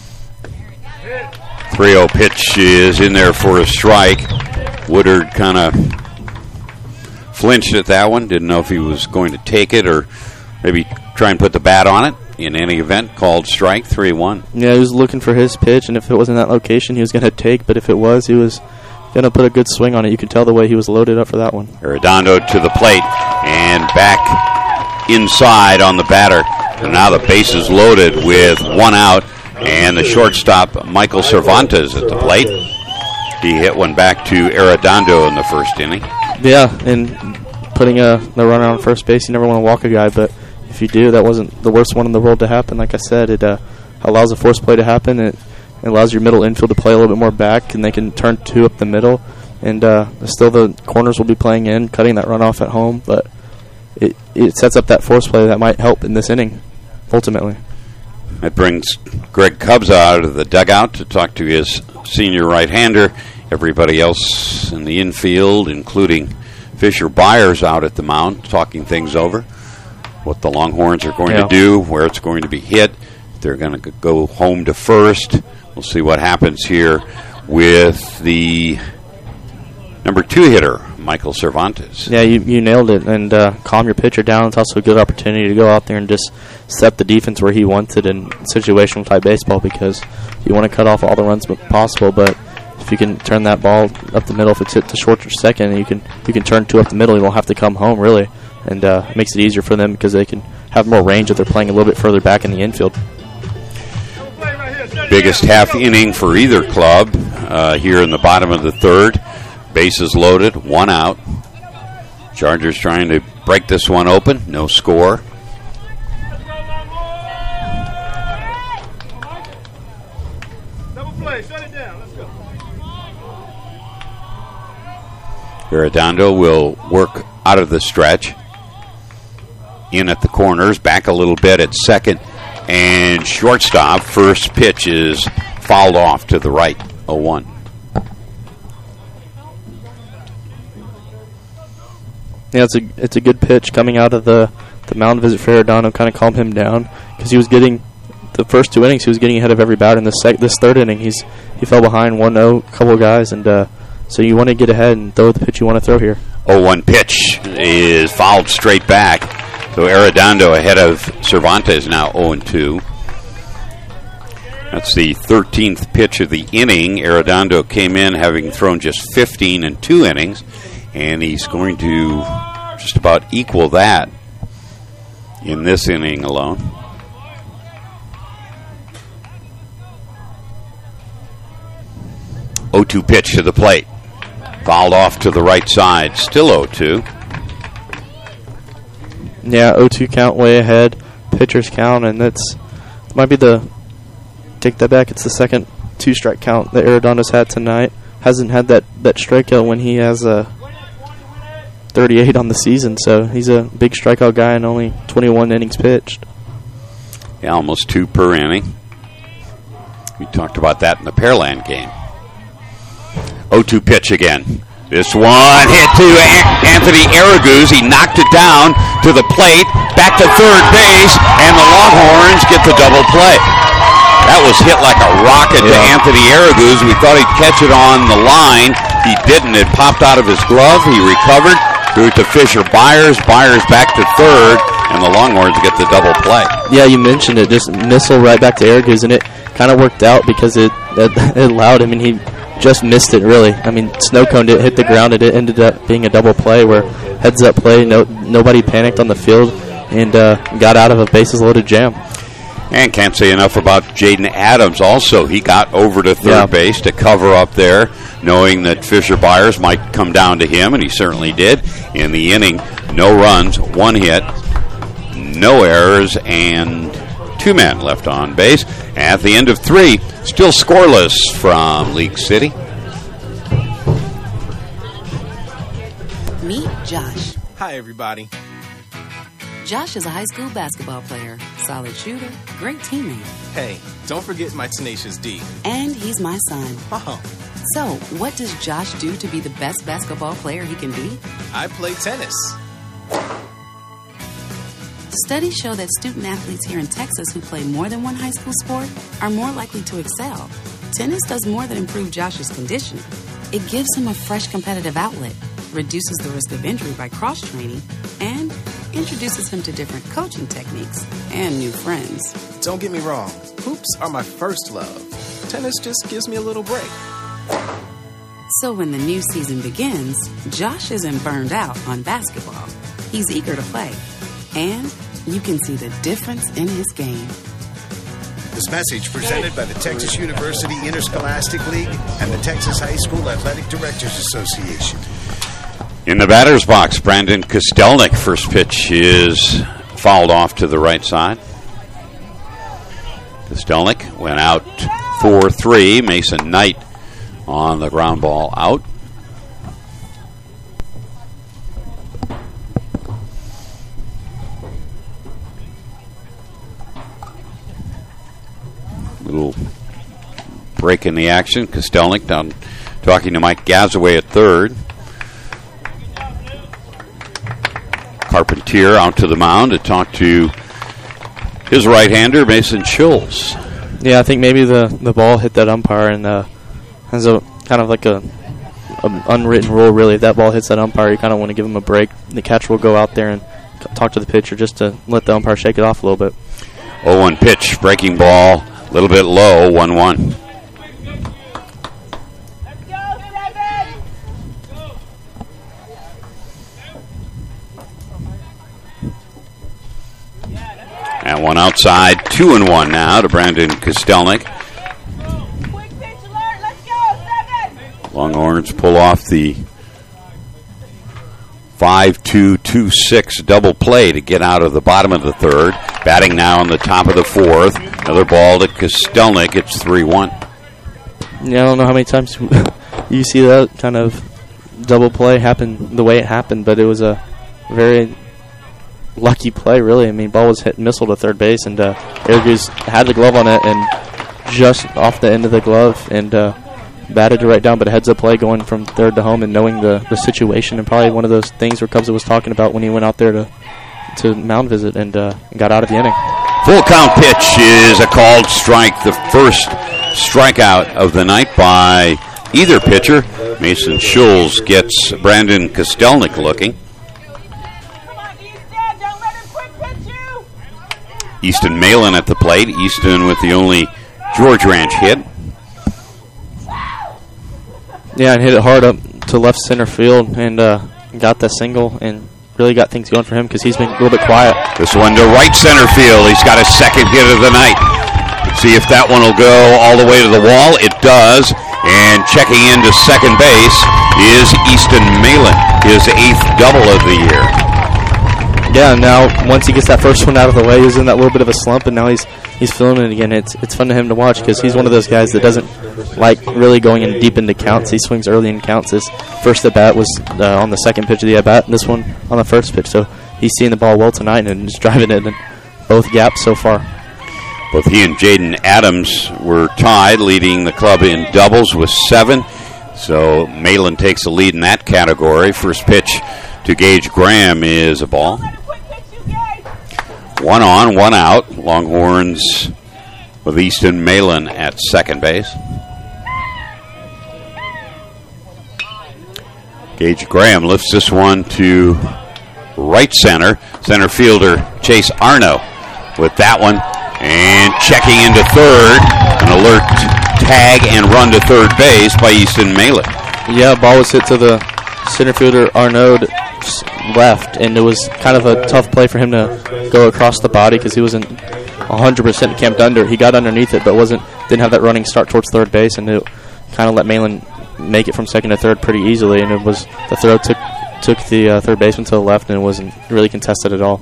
three oh pitch is in there for a strike. Woodard kind of flinched at that one. Didn't know if he was going to take it or maybe try and put the bat on it. In any event, called strike, three one. Yeah, he was looking for his pitch, and if it wasn't that location, he was going to take. But if it was, he was going to put a good swing on it. You could tell the way he was loaded up for that one. Arredondo to the plate and back inside on the batter. And now the base is loaded with one out. And the shortstop, Michael Cervantes, at the plate. He hit one back to Arredondo in the first inning. Yeah, and putting a, the runner on first base, you never want to walk a guy, but if you do, that wasn't the worst one in the world to happen. Like I said, it uh, allows a force play to happen. It, it allows your middle infield to play a little bit more back, and they can turn two up the middle. And uh, still the corners will be playing in, cutting that runoff at home, but it, it sets up that force play that might help in this inning, ultimately. It brings Greg Cubs out of the dugout to talk to his senior right-hander. Everybody else in the infield, including Fisher Byers, out at the mound, talking things over. What the Longhorns are going yeah. to do, where it's going to be hit. They're going to go home to first. We'll see what happens here with the number two hitter, Michael Cervantes. Yeah, you, you nailed it. And uh, calm your pitcher down. It's also a good opportunity to go out there and just set the defense where he wants it in situational type baseball, because you want to cut off all the runs possible. But if you can turn that ball up the middle, if it's hit to short or second, you can you can turn two up the middle. You don't have to come home, really. And uh, it makes it easier for them because they can have more range if they're playing a little bit further back in the infield. Biggest half inning for either club uh, here in the bottom of the third. Bases loaded, one out. Chargers trying to break this one open. No score. Arredondo will work out of the stretch. In at the corners, back a little bit at second and shortstop. First pitch is fouled off to the right, oh one. Yeah, it's a it's a good pitch coming out of the, the mound visit for Arredondo, kind of calm him down, because he was getting the first two innings he was getting ahead of every batter. In this sec, this third inning, he's he fell behind one oh, a couple of guys, and uh, so you want to get ahead and throw the pitch you want to throw here. oh one pitch is fouled straight back. So Arredondo ahead of Cervantes now oh and two. That's the thirteenth pitch of the inning. Arredondo came in having thrown just fifteen in two innings, and he's going to just about equal that in this inning alone. oh two pitch to the plate. Fouled off to the right side. Still oh two. Yeah, oh two count way ahead. Pitcher's count, and that's might be the take that back. It's the second two strike count that Arredondo's had tonight. Hasn't had that, that strikeout when he has a thirty-eight on the season, so he's a big strikeout guy and only twenty-one innings pitched. Yeah, almost two per inning. We talked about that in the Pearland game. oh two pitch again. This one hit to Anthony Araguz. He knocked it down to the plate, back to third base, and the Longhorns get the double play. That was hit like a rocket yeah. to Anthony Araguz. We thought he'd catch it on the line. He didn't. It popped out of his glove. He recovered, threw it to Fisher Byers. Byers back to third, and the Longhorns get the double play. Yeah, you mentioned it. Just missile right back to Araguz, and it kind of worked out because it, it, it allowed him, and he just missed it, really. I mean, snow cone did hit the ground. It ended up being a double play where heads-up play. No, nobody panicked on the field. and uh, got out of a bases-loaded jam. And can't say enough about Jaden Adams also. He got over to third Yeah. base to cover up there, knowing that Fisher Byers might come down to him, and he certainly did. In the inning, no runs, one hit, no errors, and two men left on base. At the end of three, still scoreless from League City. Meet Josh. Hi, everybody. Josh is a high school basketball player, solid shooter, great teammate. Hey, don't forget my Tenacious D. And he's my son. Oh. So, what does Josh do to be the best basketball player he can be? I play tennis. Studies show that student athletes here in Texas who play more than one high school sport are more likely to excel. Tennis does more than improve Josh's conditioning. It gives him a fresh competitive outlet, reduces the risk of injury by cross-training, and introduces him to different coaching techniques and new friends. Don't get me wrong, hoops are my first love. Tennis just gives me a little break. So when the new season begins, Josh isn't burned out on basketball. He's eager to play, and you can see the difference in his game. This message presented by the Texas University Interscholastic League and the Texas High School Athletic Directors Association. In the batter's box, Brandon Kostelnik. First pitch is fouled off to the right side. Kostelnik went out four three. Mason Knight on the ground ball out. Little break in the action. Kostelnik down talking to Mike Gazaway at third. Carpentier out to the mound to talk to his right-hander, Mason Schulz. Yeah, I think maybe the, the ball hit that umpire, and uh, has a kind of like a, a unwritten rule, really. If that ball hits that umpire, you kind of want to give him a break. The catcher will go out there and talk to the pitcher just to let the umpire shake it off a little bit. oh one pitch, breaking ball, a little bit low, one one. And one outside, two and one now to Brandon Kostelnik. Longhorns pull off the five two two six double play to get out of the bottom of the third. Batting now on the top of the fourth. Another ball to Kostelnik. It's three one. Yeah, I don't know how many times you see that kind of double play happen the way it happened, but it was a very lucky play, really. I mean, ball was hit missile to third base, and uh, Airgoose had the glove on it and just off the end of the glove and uh, batted it right down. But a heads-up play going from third to home and knowing the, the situation, and probably one of those things where Cubs was talking about when he went out there to to mound visit and uh, got out of the inning. Full count pitch is a called strike, the first strikeout of the night by either pitcher. Mason Schulz gets Brandon Kostelnik looking. Easton Malin at the plate. Easton with the only George Ranch hit. Yeah, and hit it hard up to left center field and uh, got the single and really got things going for him because he's been a little bit quiet. This one to right center field. He's got his second hit of the night. Let's see if that one will go all the way to the wall. It does. And checking into second base is Easton Malin, his eighth double of the year. Yeah, now once he gets that first one out of the way, he's in that little bit of a slump, and now he's he's feeling it again. It's it's fun to him to watch because he's one of those guys that doesn't like really going in deep into counts. He swings early in counts. His first at bat was uh, on the second pitch of the at bat, and this one on the first pitch. So he's seeing the ball well tonight and just driving it in both gaps so far. Both he and Jaden Adams were tied, leading the club in doubles with seven. So Malin takes the lead in that category. First pitch to Gage Graham is a ball. One on, one out. Longhorns with Easton Malin at second base. Gage Graham lifts this one to right center. Center fielder Chase Arno with that one. And checking into third. An alert tag and run to third base by Easton Malin. Yeah, ball was hit to the center fielder Arnaud s- left, and it was kind of a tough play for him to go across the body because he wasn't one hundred percent camped under. He got underneath it, but wasn't didn't have that running start towards third base, and it kind of let Malin make it from second to third pretty easily. And it was the throw took took the uh, third baseman to the left, and it wasn't really contested at all.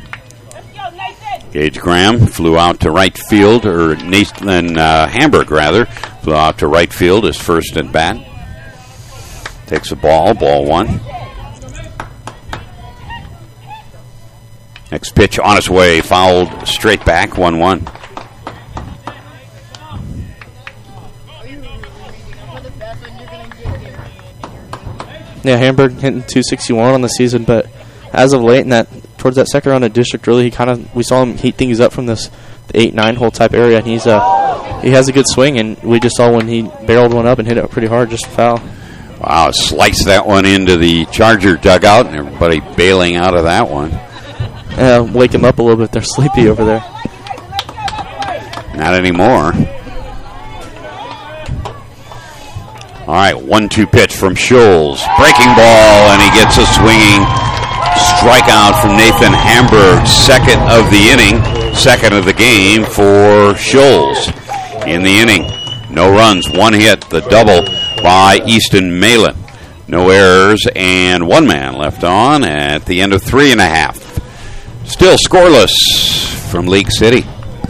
Gage Graham flew out to right field, or Nathan uh, Hamburg, rather, flew out to right field as first at bat. Takes a ball, ball one. Next pitch on its way, fouled straight back, one one. Yeah, Hamburg hitting two sixty-one on the season, but as of late in that towards that second round of district, really, he kind of we saw him heat things up from this the eight nine hole type area, and he's uh he has a good swing, and we just saw when he barreled one up and hit it pretty hard, just foul. Wow, sliced that one into the Charger dugout, and everybody bailing out of that one. Uh, wake him up a little bit. They're sleepy over there. Not anymore. All right, one two pitch from Scholes. Breaking ball, and he gets a swinging strikeout from Nathan Hamburg. Second of the inning, second of the game for Scholes. In the inning, no runs, one hit, the double by Easton Malin. No errors, and one man left on at the end of three and a half. Still scoreless from League City.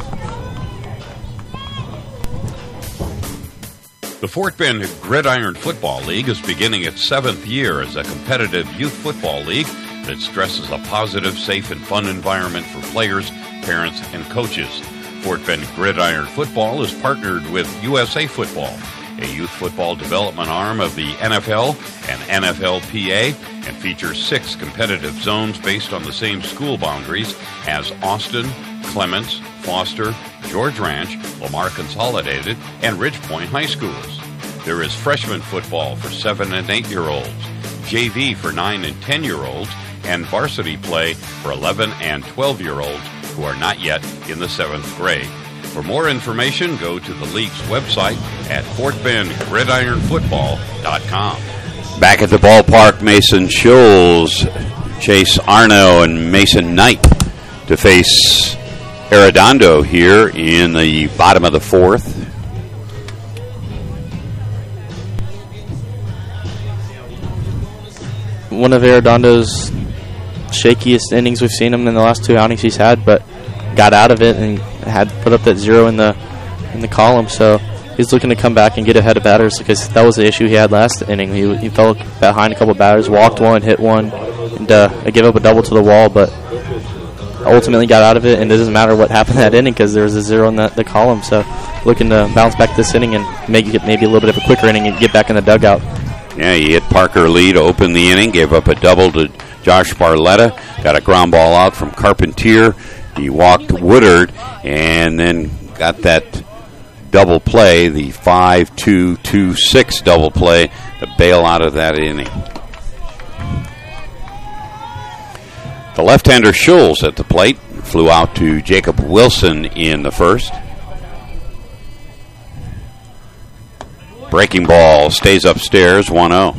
The Fort Bend Gridiron Football League is beginning its seventh year as a competitive youth football league that stresses a positive, safe, and fun environment for players, parents, and coaches. Fort Bend Gridiron Football is partnered with U S A Football, a youth football development arm of the N F L and N F L P A, and features six competitive zones based on the same school boundaries as Austin, Clements, Foster, George Ranch, Lamar Consolidated, and Ridgepoint High Schools. There is freshman football for seven and eight year olds, J V for nine and ten year olds, and varsity play for eleven and twelve year olds who are not yet in the seventh grade. For more information, go to the league's website at fort bend gridiron football dot com. Back at the ballpark, Mason Scholes, Chase Arno, and Mason Knight to face Arredondo here in the bottom of the fourth. One of Arredondo's shakiest innings we've seen him in the last two outings he's had, but got out of it and had put up that zero in the in the column. So he's looking to come back and get ahead of batters because that was the issue he had last inning. He he fell behind a couple batters, walked one, hit one, and uh, gave up a double to the wall, but ultimately got out of it, and it doesn't matter what happened that inning because there was a zero in the, the column. So looking to bounce back this inning and make it maybe a little bit of a quicker inning and get back in the dugout. Yeah, he hit Parker Lee to open the inning, gave up a double to Josh Barletta, got a ground ball out from Carpentier. He walked Woodard and then got that double play, the five two two six double play to bail out of that inning. The left-hander Scholes at the plate flew out to Jacob Wilson in the first. Breaking ball stays upstairs, one oh.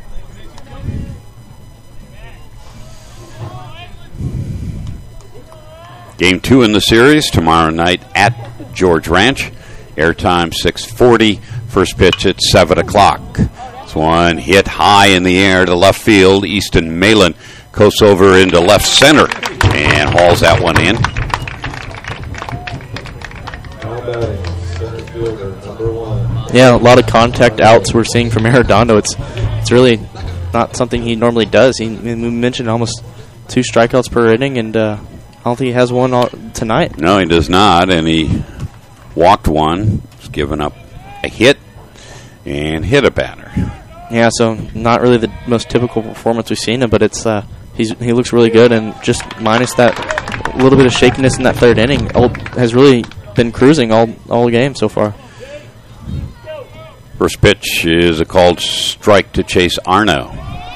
Game two in the series tomorrow night at George Ranch. Airtime six forty. First pitch at seven o'clock. This one hit high in the air to left field. Easton Malin coasts over into left center and hauls that one in. Yeah, a lot of contact outs we're seeing from Arredondo. It's it's really not something he normally does. He we mentioned almost two strikeouts per inning, and uh, I don't think he has one all, tonight. No, he does not, and he walked one. He's given up a hit and hit a batter. Yeah, so not really the most typical performance we've seen him, but it's uh, he's he looks really good, and just minus that little bit of shakiness in that third inning, old, has really been cruising all all game so far. First pitch is a called strike to Chase Arno.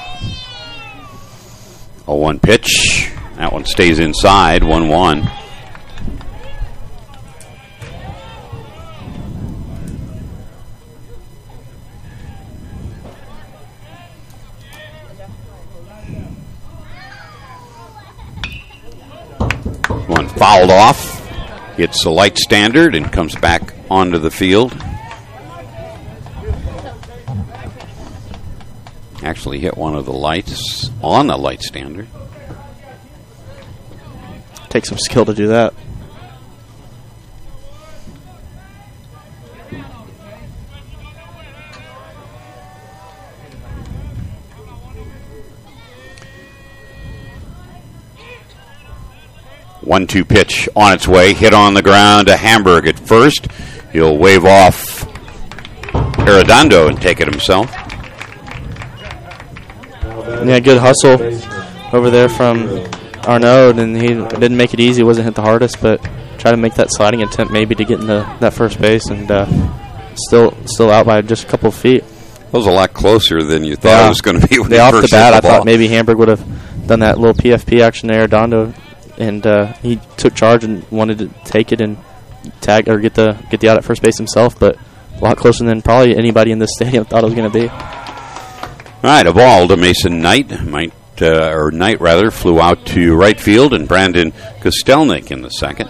oh one pitch. That one stays inside, one one. fouled off, hits the light standard, and comes back onto the field. Actually hit one of the lights on the light standard. Takes some skill to do that. one two pitch on its way, hit on the ground to Hamburg at first. He'll wave off Arredondo and take it himself. Yeah, good hustle over there from Arnaud, and he didn't make it easy. Wasn't hit the hardest, but tried to make that sliding attempt maybe to get into that first base, and uh, still still out by just a couple of feet. That was a lot closer than you thought yeah. it was going to be when yeah, you off first the bat, hit I the ball. thought maybe Hamburg would have done that little P F P action to Arredondo, and uh, he took charge and wanted to take it and tag or get the get the out at first base himself, but a lot closer than probably anybody in this stadium thought it was going to be. All right, a ball to Mason Knight. Might uh, or Knight rather flew out to right field, and Brandon Kostelnik in the second.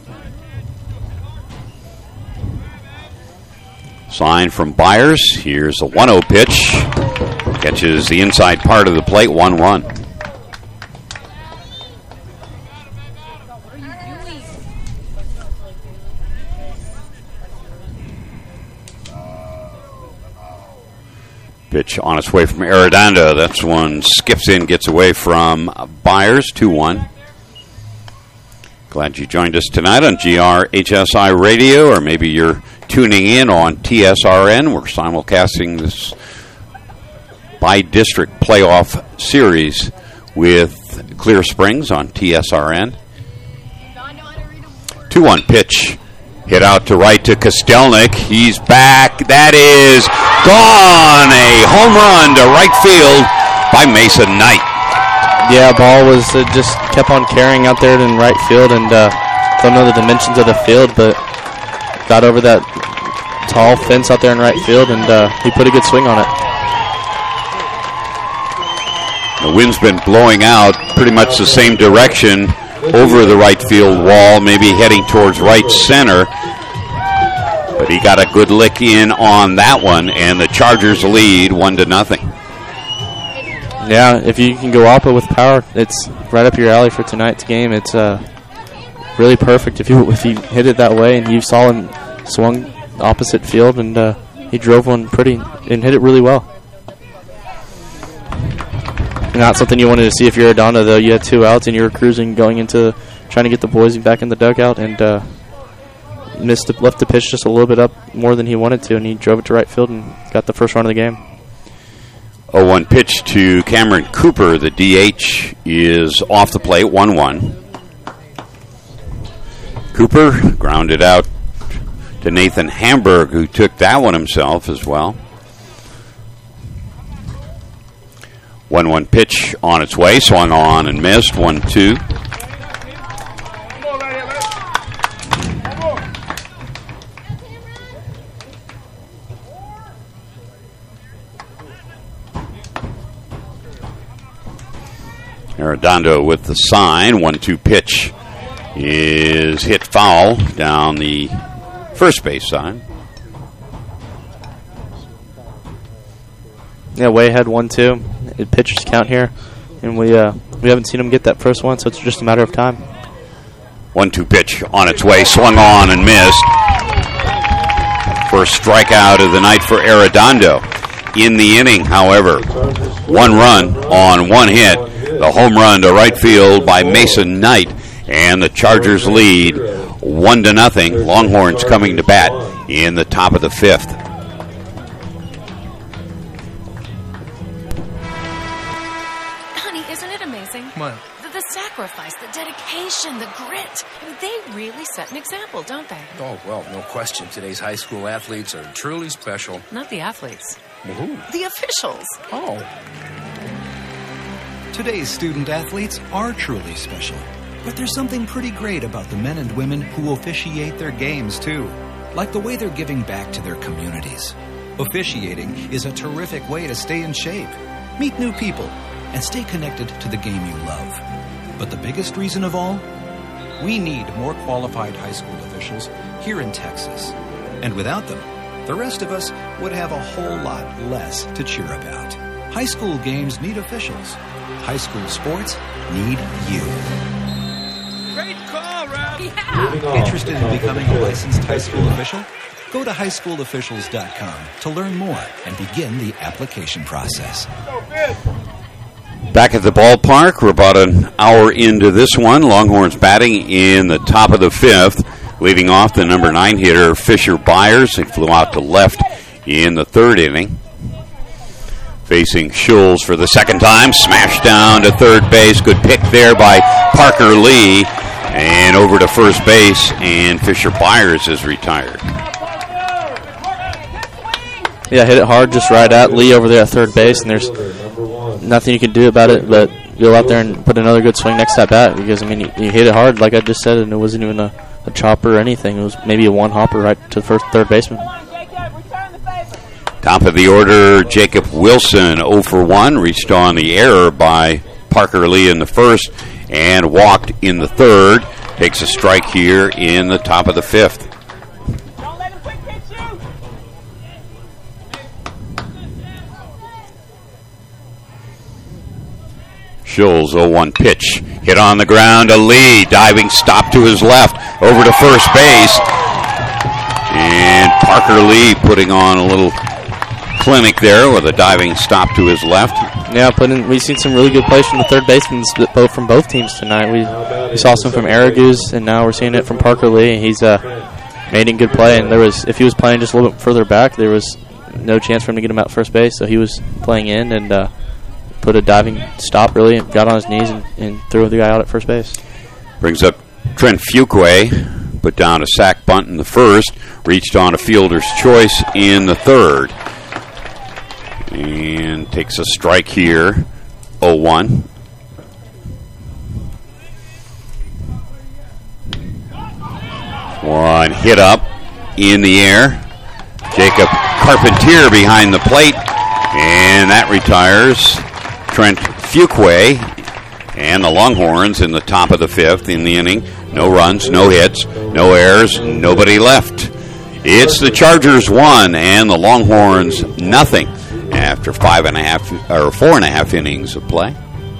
Sign from Byers. Here's a one oh pitch. Catches the inside part of the plate. one one. Pitch on its way from Arredondo. That's one skips in, gets away from Byers. two one. Glad you joined us tonight on G R H S I Radio, or maybe you're tuning in on T S R N. We're simulcasting this bi-district playoff series with Clear Springs on T S R N. two one pitch. Hit out to right to Kostelnik. He's back. That is gone. A home run to right field by Mason Knight. Yeah, ball was uh, just kept on carrying out there in right field, and uh, don't know the dimensions of the field, but got over that tall fence out there in right field, and uh, he put a good swing on it. The wind's been blowing out pretty much the same direction over the right field wall, maybe heading towards right center. But he got a good lick in on that one, and the Chargers lead one to nothing. Yeah, if you can go oppo with power, it's right up your alley for tonight's game. It's uh, really perfect if you if you hit it that way, and you saw him swung opposite field, and uh, he drove one pretty and hit it really well. Not something you wanted to see if you're Arredondo, though. You had two outs and you were cruising going into trying to get the boys back in the dugout, and uh, missed the, left the pitch just a little bit up more than he wanted to, and he drove it to right field and got the first run of the game. oh one pitch to Cameron Cooper. The D H is off the plate. one one. Cooper grounded out to Nathan Hamburg, who took that one himself as well. one one pitch on its way, swung on and missed. one two. Arredondo with the sign. one two pitch is hit foul down the first base side. Yeah, way ahead one two. It pitchers count here, and we uh, we haven't seen him get that first one, so it's just a matter of time. one two pitch on its way, swung on and missed. First strikeout of the night for Arredondo. In the inning, however, one run on one hit. The home run to right field by Mason Knight, and the Chargers lead one to nothing. Longhorns coming to bat in the top of the fifth. What? The, the sacrifice, the dedication, the grit. I mean, they really set an example, don't they? Oh, well, no question. Today's high school athletes are truly special. Not the athletes. Well, who? The officials. Oh. Today's student athletes are truly special. But there's something pretty great about the men and women who officiate their games, too. Like the way they're giving back to their communities. Officiating is a terrific way to stay in shape, meet new people, and stay connected to the game you love. But the biggest reason of all? We need more qualified high school officials here in Texas. And without them, the rest of us would have a whole lot less to cheer about. High school games need officials. High school sports need you. Great call, Ralph. Yeah. Interested in becoming a licensed high school official? Go to high school officials dot com to learn more and begin the application process. Back at the ballpark, we're about an hour into this one. Longhorns batting in the top of the fifth, leading off the number nine hitter, Fisher Byers. He flew out to left in the third inning. Facing Schulz for the second time, smashed down to third base. Good pick there by Parker Lee. And over to first base, and Fisher Byers is retired. Yeah, hit it hard just right at Lee over there at third base, and there's nothing you can do about it but go out there and put another good swing next at bat, because, I mean, you, you hit it hard, like I just said, and it wasn't even a, a chopper or anything. It was maybe a one-hopper right to the first third baseman. Top of the order, Jacob Wilson, oh for one, reached on the error by Parker Lee in the first and walked in the third. Takes a strike here in the top of the fifth. Schulz, oh one pitch. Hit on the ground to Lee. Diving stop to his left. Over to first base. And Parker Lee putting on a little clinic there with a diving stop to his left. Yeah, but in, we've seen some really good plays from the third baseman both from both teams tonight. We, we saw some from Araguz, and now we're seeing it from Parker Lee. He's uh, made a good play, and there was if he was playing just a little bit further back, there was no chance for him to get him out first base, so he was playing in and uh, put a diving stop, really, and got on his knees and, and threw the guy out at first base. Brings up Trent Fuqua, put down a sack bunt in the first, reached on a fielder's choice in the third. And takes a strike here, oh one. One hit up in the air. Jacob Carpentier behind the plate, and that retires Trent Fuqua. And the Longhorns in the top of the fifth in the inning. No runs, no hits, no errors, nobody left. It's the Chargers one and the Longhorns nothing after five and a half or four and a half innings of play.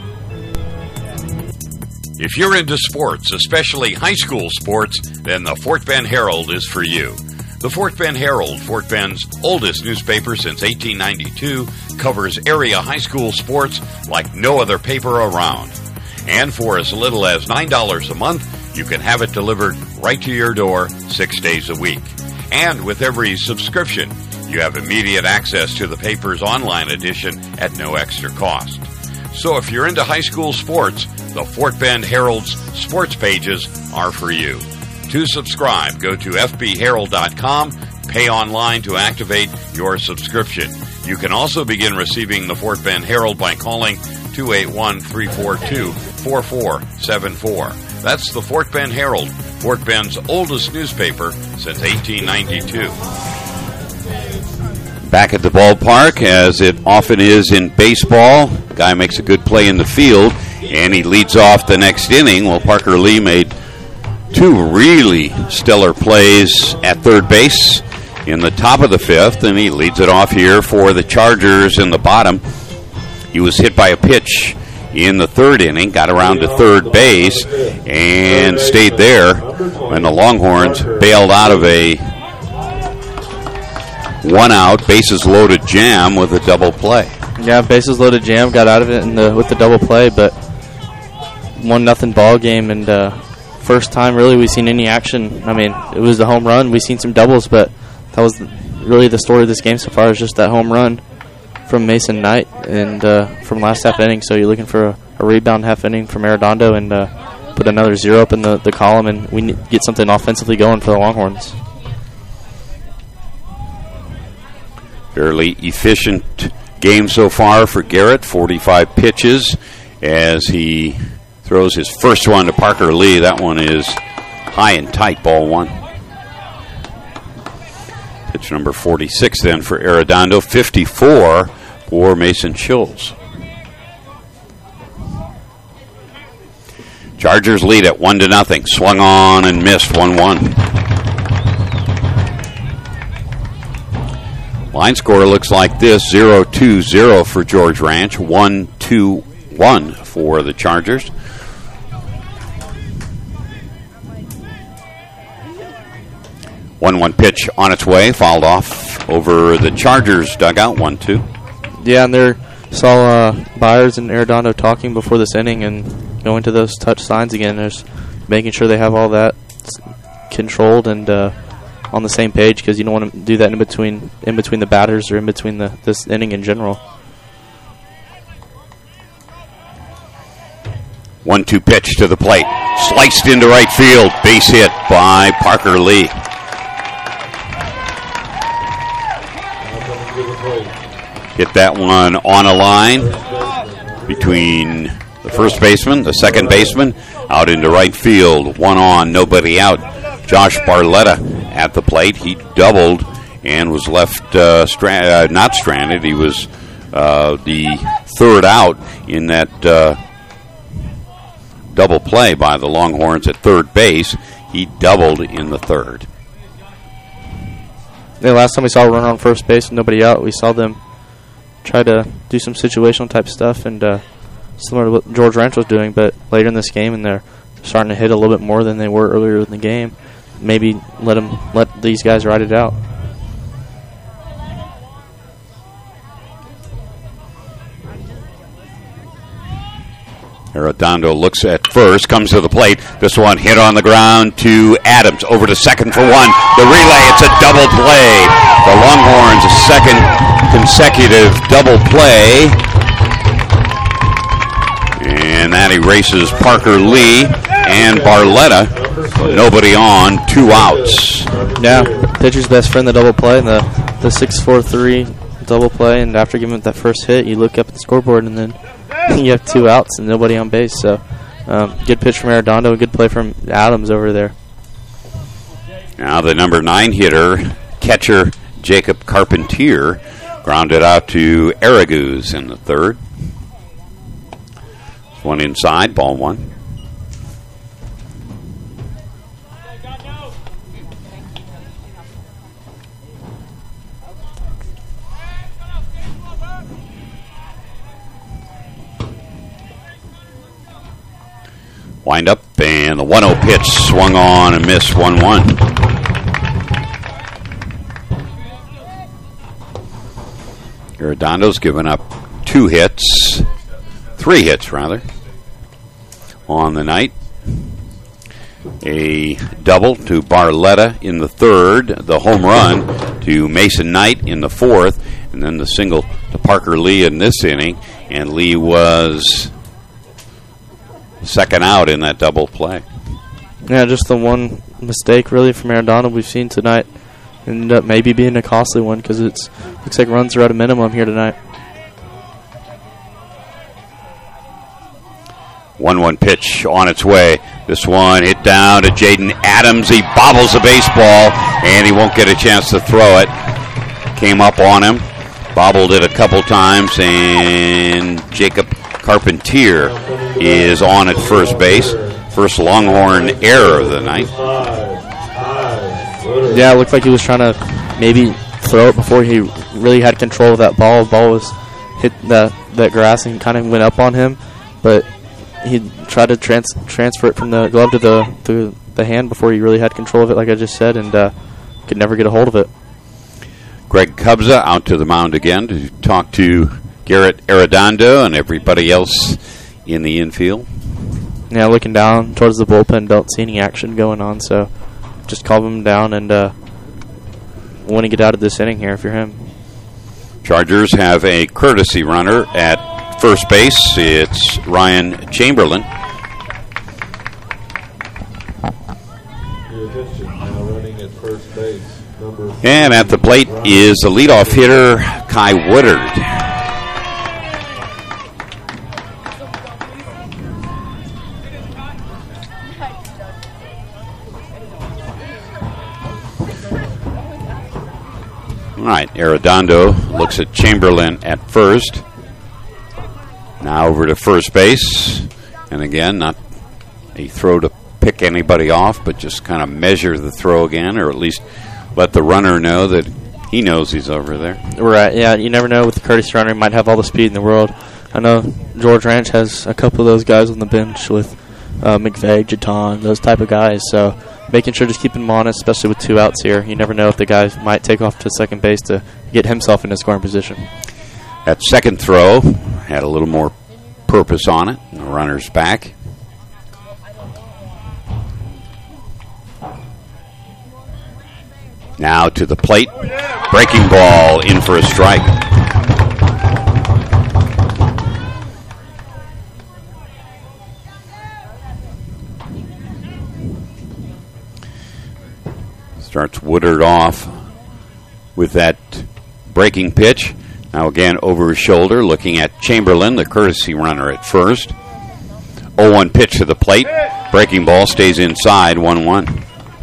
If you're into sports, especially high school sports, then the Fort Bend Herald is for you. The Fort Bend Herald, Fort Bend's oldest newspaper since eighteen ninety-two, covers area high school sports like no other paper around. And for as little as nine dollars a month, you can have it delivered right to your door six days a week. And with every subscription, you have immediate access to the paper's online edition at no extra cost. So if you're into high school sports, the Fort Bend Herald's sports pages are for you. To subscribe, go to f b herald dot com, pay online to activate your subscription. You can also begin receiving the Fort Bend Herald by calling two eight one, three four two, four four seven four. That's the Fort Bend Herald, Fort Bend's oldest newspaper since eighteen ninety-two. Back at the ballpark, as it often is in baseball, guy makes a good play in the field, and he leads off the next inning. Well, Parker Lee made two really stellar plays at third base in the top of the fifth, and he leads it off here for the Chargers in the bottom. He was hit by a pitch in the third inning, got around to third base, and stayed there when the Longhorns bailed out of a one-out, bases-loaded jam with a double play. Yeah, bases-loaded jam, got out of it in the, with the double play, but one nothing ball game, and uh, first time really we've seen any action. I mean, it was the home run. We've seen some doubles, but that was really the story of this game so far, is just that home run from Mason Knight and uh, from last half inning. So you're looking for a, a rebound half inning from Arredondo and uh, put another zero up in the, the column, and we need, get something offensively going for the Longhorns. Fairly efficient game so far for Garrett, forty-five pitches as he throws his first one to Parker Lee. That one is high and tight, ball one. Pitch number forty-six then for Arredondo, fifty-four for Mason Schulz. Chargers lead it one to nothing. Swung on and missed one one. Line score looks like this: zero two zero for George Ranch, one two one for the Chargers. one one pitch on its way, fouled off over the Chargers dugout, one two. Yeah, and there saw uh, Byers and Arredondo talking before this inning and going to those touch signs again. There's making sure they have all that controlled and uh, on the same page, because you don't want to do that in between in between the batters or in between the this inning in general. one two pitch to the plate. Sliced into right field. Base hit by Parker Lee. Hit that one on a line between the first baseman, the second baseman, out into right field. One on, nobody out. Josh Barletta at the plate. He doubled and was left uh, stra- uh, not stranded. He was uh, the third out in that uh, double play by the Longhorns at third base. He doubled in the third. Yeah, last time we saw a runner on first base with nobody out, we saw them try to do some situational type stuff, and uh, similar to what George Ranch was doing, but later in this game, and they're starting to hit a little bit more than they were earlier in the game. Maybe let them let these guys ride it out. Arredondo looks at first, comes to the plate. This one hit on the ground to Adams. Over to second for one. The relay, it's a double play. The Longhorns, a second consecutive double play. And that erases Parker Lee and Barletta. Nobody on, two outs. Yeah, pitcher's best friend, the double play, and the, the six four three double play. And after giving it that first hit, you look up at the scoreboard, and then you have two outs and nobody on base. So um, good pitch from Arredondo, good play from Adams over there. Now the number nine hitter, catcher Jacob Carpentier, grounded out to Araguz in the third. One inside, ball one. Wind up, and the one oh pitch swung on and missed one one. Arredondo's given up two hits, three hits rather, on the night. A double to Barletta in the third, the home run to Mason Knight in the fourth, and then the single to Parker Lee in this inning, and Lee was second out in that double play. Yeah, just the one mistake really from Arredondo we've seen tonight. Ended up maybe being a costly one, because it's looks like runs are at a minimum here tonight. one one pitch on its way. This one hit down to Jaden Adams. He bobbles the baseball, and he won't get a chance to throw it. Came up on him, bobbled it a couple times, and Jacob Carpentier is on at first base. First Longhorn error of the night. Yeah, it looked like he was trying to maybe throw it before he really had control of that ball. The ball was hit that, that grass and kind of went up on him, but he tried to trans- transfer it from the glove to the to the hand before he really had control of it, like I just said, and uh, could never get a hold of it. Greg Cubza out to the mound again to talk to Garrett Arredondo and everybody else in the infield. Yeah, looking down towards the bullpen, don't see any action going on, so just calm him down and uh, want to get out of this inning here if you're him. Chargers have a courtesy runner at first base. It's Ryan Chamberlain. And at the plate is the leadoff hitter, Kai Woodard. All right, Arredondo looks at Chamberlain at first. Now over to first base. And again, not a throw to pick anybody off, but just kind of measure the throw again, or at least let the runner know that he knows he's over there. Right, yeah, you never know with the courtesy runner. He might have all the speed in the world. I know George Ranch has a couple of those guys on the bench with uh, McVeigh, Jaton, those type of guys, so making sure to keep him honest, especially with two outs here. You never know if the guy might take off to second base to get himself into scoring position. That second throw had a little more purpose on it. The runner's back. Now to the plate. Breaking ball in for a strike. Starts Woodard off with that breaking pitch. Now again over his shoulder, looking at Chamberlain, the courtesy runner at first. oh one pitch to the plate. Breaking ball stays inside, one one.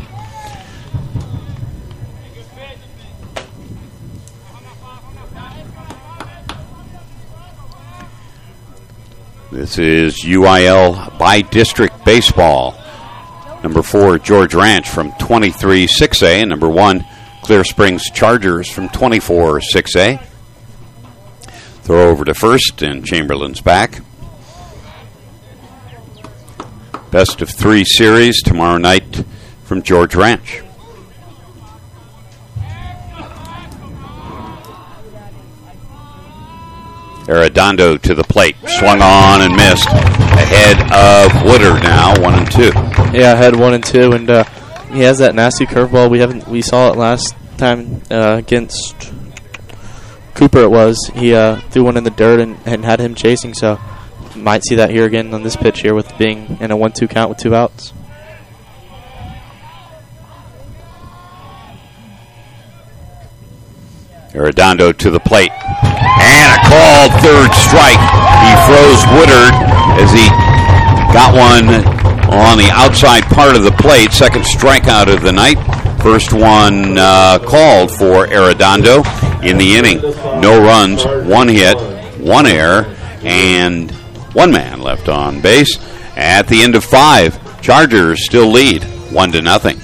This is U I L by district baseball. Number four, George Ranch from twenty-three six A. And number one, Clear Springs Chargers from twenty-four six A. Throw over to first, and Chamberlain's back. Best of three series tomorrow night from George Ranch. Arredondo to the plate. Swung on and missed. Ahead of Woodard now, one and two. Yeah, ahead one and two, and uh, he has that nasty curveball. We haven't we saw it last time uh, against Cooper. It was he uh, threw one in the dirt and, and had him chasing. So might see that here again on this pitch here with being in a one two count with two outs. Arredondo to the plate. And a called third strike. He froze Woodard as he got one on the outside part of the plate. Second strikeout of the night. First one uh, called for Arredondo in the inning. No runs, one hit, one error, and one man left on base. At the end of five, Chargers still lead one to nothing.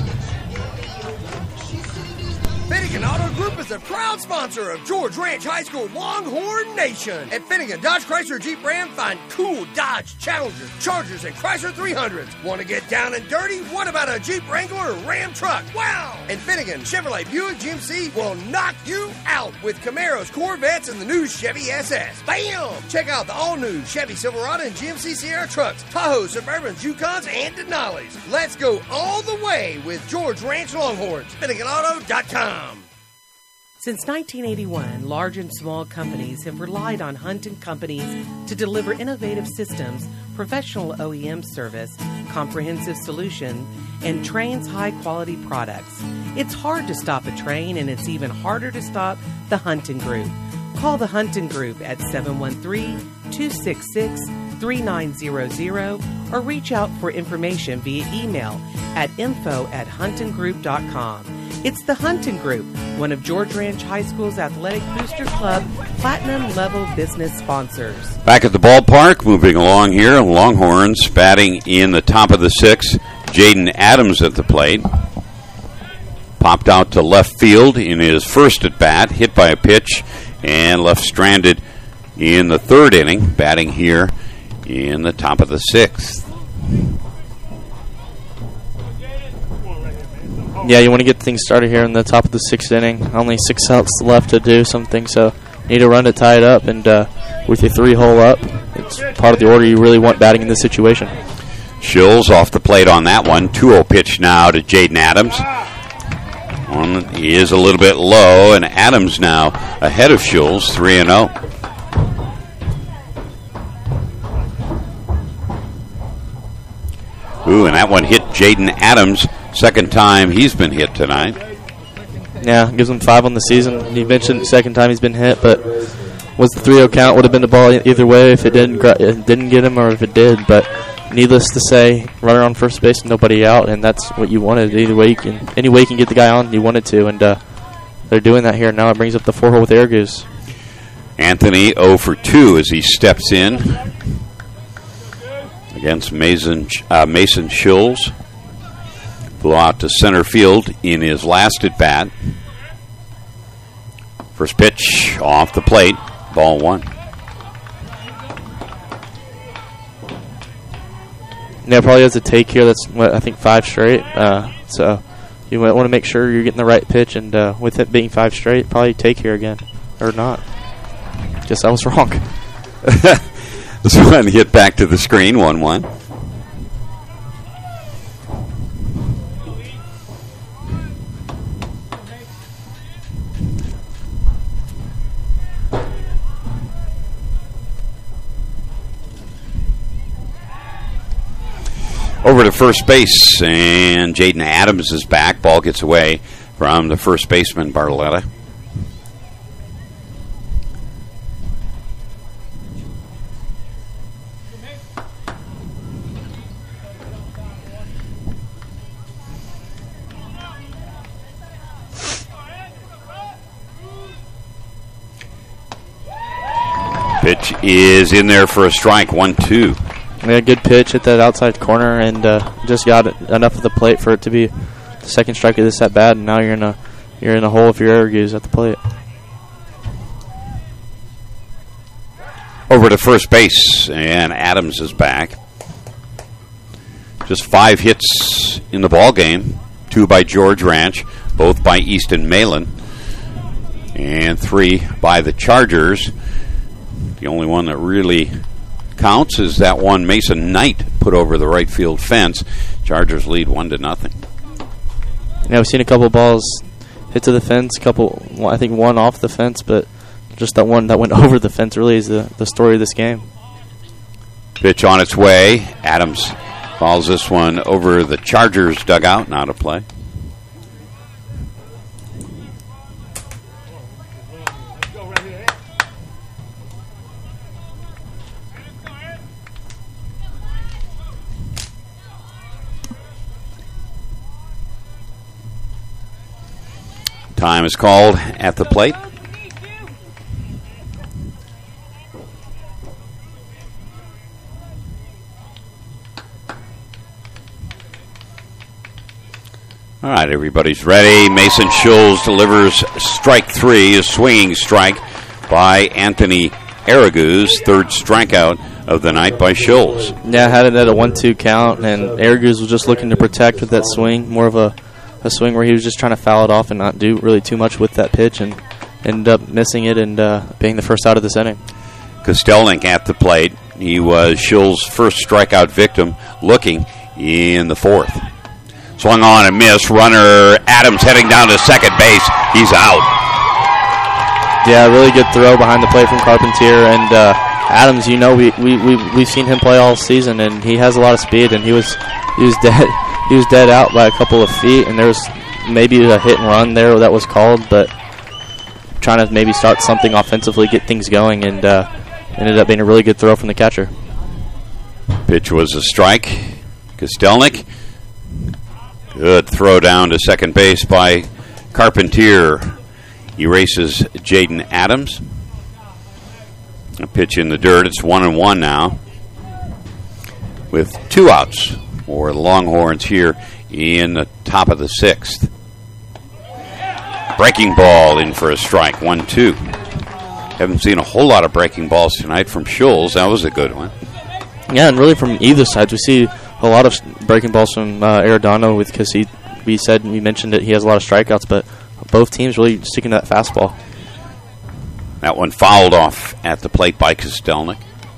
Finnegan Auto Group is a proud sponsor of George Ranch High School Longhorn Nation. At Finnegan Dodge Chrysler Jeep Ram, find cool Dodge Challengers, Chargers, and Chrysler three hundreds. Want to get down and dirty? What about a Jeep Wrangler or Ram truck? Wow! And Finnegan Chevrolet Buick G M C will knock you out with Camaros, Corvettes, and the new Chevy S S. Bam! Check out the all-new Chevy Silverado and G M C Sierra trucks, Tahoe, Suburbans, Yukons, and Denali's. Let's go all the way with George Ranch Longhorns. Finnegan Auto dot com. Since nineteen eighty-one, large and small companies have relied on Hunt and Companies to deliver innovative systems, professional O E M service, comprehensive solution, and Train's high-quality products. It's hard to stop a train, and it's even harder to stop the Hunting Group. Call the Hunting Group at seven one three, two six six, three nine zero zero or reach out for information via email at info at hunting group dot com. It's the Hunting Group, one of George Ranch High School's Athletic Booster Club Platinum Level business sponsors. Back at the ballpark, moving along here, Longhorns batting in the top of the sixth. Jaden Adams at the plate. Popped out to left field in his first at bat, hit by a pitch, and left stranded in the third inning, batting here in the top of the sixth. Yeah, you want to get things started here in the top of the sixth inning. Only six outs left to do something, so need a run to tie it up. And uh, with your three hole up, it's part of the order you really want batting in this situation. Schills off the plate on that one. two oh pitch now to Jaden Adams. One is a little bit low, and Adams now ahead of Schills, three and oh. Ooh, and that one hit Jaden Adams. Second time he's been hit tonight. Yeah, gives him five on the season. You mentioned the second time he's been hit, but was the three oh count would have been the ball either way if it didn't it didn't get him or if it did. But needless to say, runner on first base, nobody out, and that's what you wanted. Either way, you can any way you can get the guy on, you wanted to, and uh, they're doing that here. Now it brings up the four hole with Air Goose. Anthony oh for two as he steps in. against Mason, uh, Mason Schulz. Flew out to center field in his last at bat. First pitch off the plate, ball one. Yeah, probably has a take here. That's what I think five straight. Uh, so you want to make sure you're getting the right pitch, and uh, with it being five straight, probably take here again or not. Guess I was wrong. This one hit back to the screen, one one. Over to first base, and Jaden Adams is back. Ball gets away from the first baseman, Barletta. Pitch is in there for a strike, one two. Yeah, good pitch at that outside corner, and uh, just got it enough of the plate for it to be the second strike of this at bat, and now you're in a you're in a hole if you're Araguz at the plate. Over to first base, and Adams is back. Just five hits in the ball game, two by George Ranch, both by Easton Malin, and three by the Chargers. The only one that really counts is that one Mason Knight put over the right field fence. Chargers lead one to nothing. Yeah, we've seen a couple balls hit to the fence, a couple, I think one off the fence, but just that one that went over the fence really is the, the story of this game. Pitch on its way. Adams falls this one over the Chargers dugout, not a play. Time is called at the plate. All right, everybody's ready. Mason Schulz delivers strike three, a swinging strike by Anthony Araguz. Third strikeout of the night by Schulz. Yeah, had it at a one two count, and Araguz was just looking to protect with that swing, more of a A swing where he was just trying to foul it off and not do really too much with that pitch, and ended up missing it and uh, being the first out of this inning. Kostelnik at the plate. He was Schulz's first strikeout victim, looking in the fourth. Swung on and missed. Runner Adams heading down to second base. He's out. Yeah, really good throw behind the plate from Carpentier, and uh, Adams, you know, we, we, we, we've seen him play all season, and he has a lot of speed, and he was he was dead. He was dead out by a couple of feet, and there was maybe a hit and run there that was called, but trying to maybe start something offensively, get things going, and uh, ended up being a really good throw from the catcher. Pitch was a strike. Kostelnik. Good throw down to second base by Carpentier. Erases Jaden Adams. A pitch in the dirt. It's one and one now, with two outs for the Longhorns here in the top of the sixth. Breaking ball in for a strike, one two. Haven't seen a whole lot of breaking balls tonight from Schulz. That was a good one. Yeah, and really from either side, we see a lot of breaking balls from uh, Arredondo, with because he, we said we mentioned it, he has a lot of strikeouts, but both teams really sticking to that fastball. That one fouled off at the plate by Kostelnik.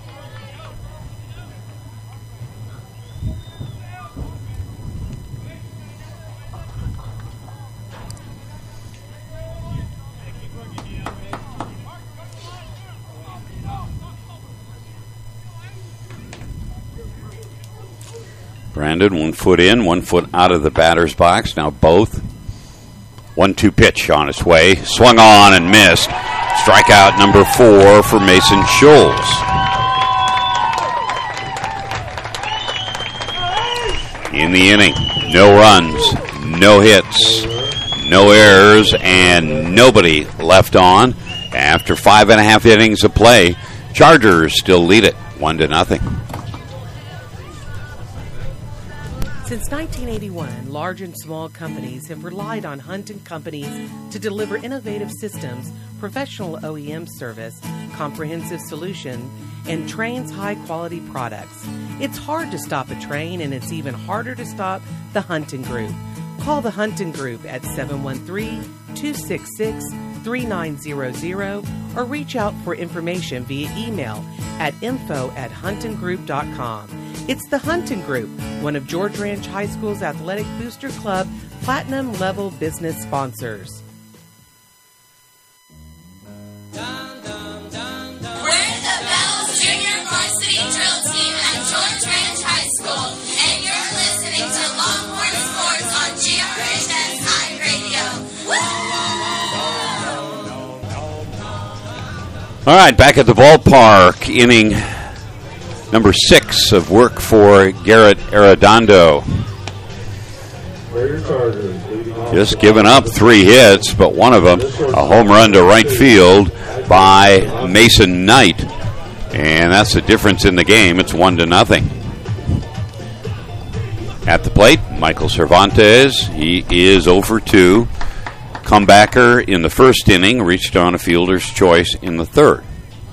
Brandon, one foot in, one foot out of the batter's box. Now both. one two pitch on its way. Swung on and missed. Strikeout number four for Mason Schulz. In the inning, no runs, no hits, no errors, and nobody left on. After five and a half innings of play, Chargers still lead it one to nothing. Since nineteen eighty-one, large and small companies have relied on Hunt and Companies to deliver innovative systems, professional O E M service, comprehensive solution, and Train's high-quality products. It's hard to stop a train, and it's even harder to stop the Hunting Group. Call the Hunting Group at seven one three, two six six, three nine zero zero or reach out for information via email at info at hunting group dot com. It's the Hunting Group, one of George Ranch High School's Athletic Booster Club Platinum Level business sponsors. We're the Bells Junior Varsity Drill Team at George Ranch High School, and you're listening to Longhorn Sports on G R H S I Radio. Woo! All right, back at the ballpark, inning number six of work for Garrett Arredondo. Just giving up three hits, but one of them a home run to right field by Mason Knight. And that's the difference in the game. It's one to nothing. At the plate, Michael Cervantes. He is oh for two. Comebacker in the first inning, reached on a fielder's choice in the third.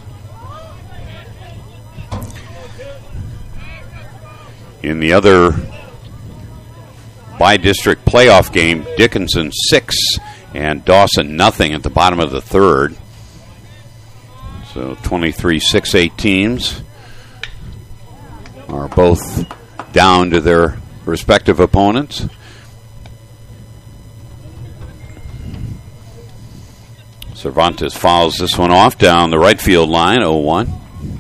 In the other by-district playoff game, Dickinson six and Dawson nothing at the bottom of the third. So twenty-three six eight teams are both down to their respective opponents. Cervantes fouls this one off down the right field line, oh one.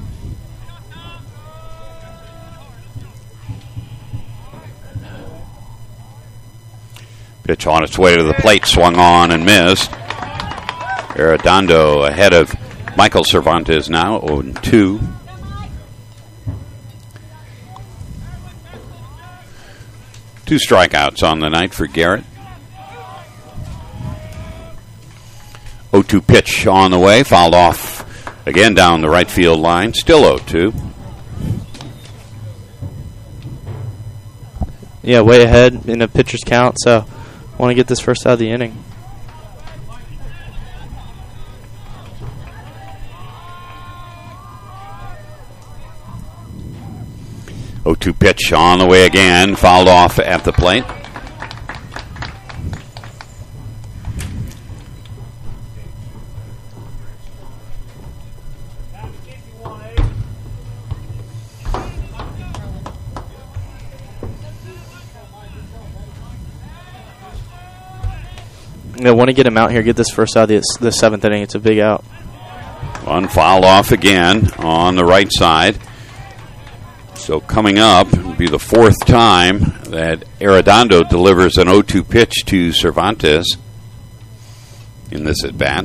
Pitch on its way to the plate, swung on and missed. Arredondo ahead of Michael Cervantes now, oh and two. Two strikeouts on the night for Garrett. oh two pitch on the way, fouled off again down the right field line, still oh two. Yeah, way ahead in a pitcher's count, so want to get this first out of the inning. oh two pitch on the way again, fouled off at the plate. I want to get him out here, get this first out of the, the seventh inning. It's a big out. One fouled off again on the right side. So coming up will be the fourth time that Arredondo delivers an oh two pitch to Cervantes in this at-bat.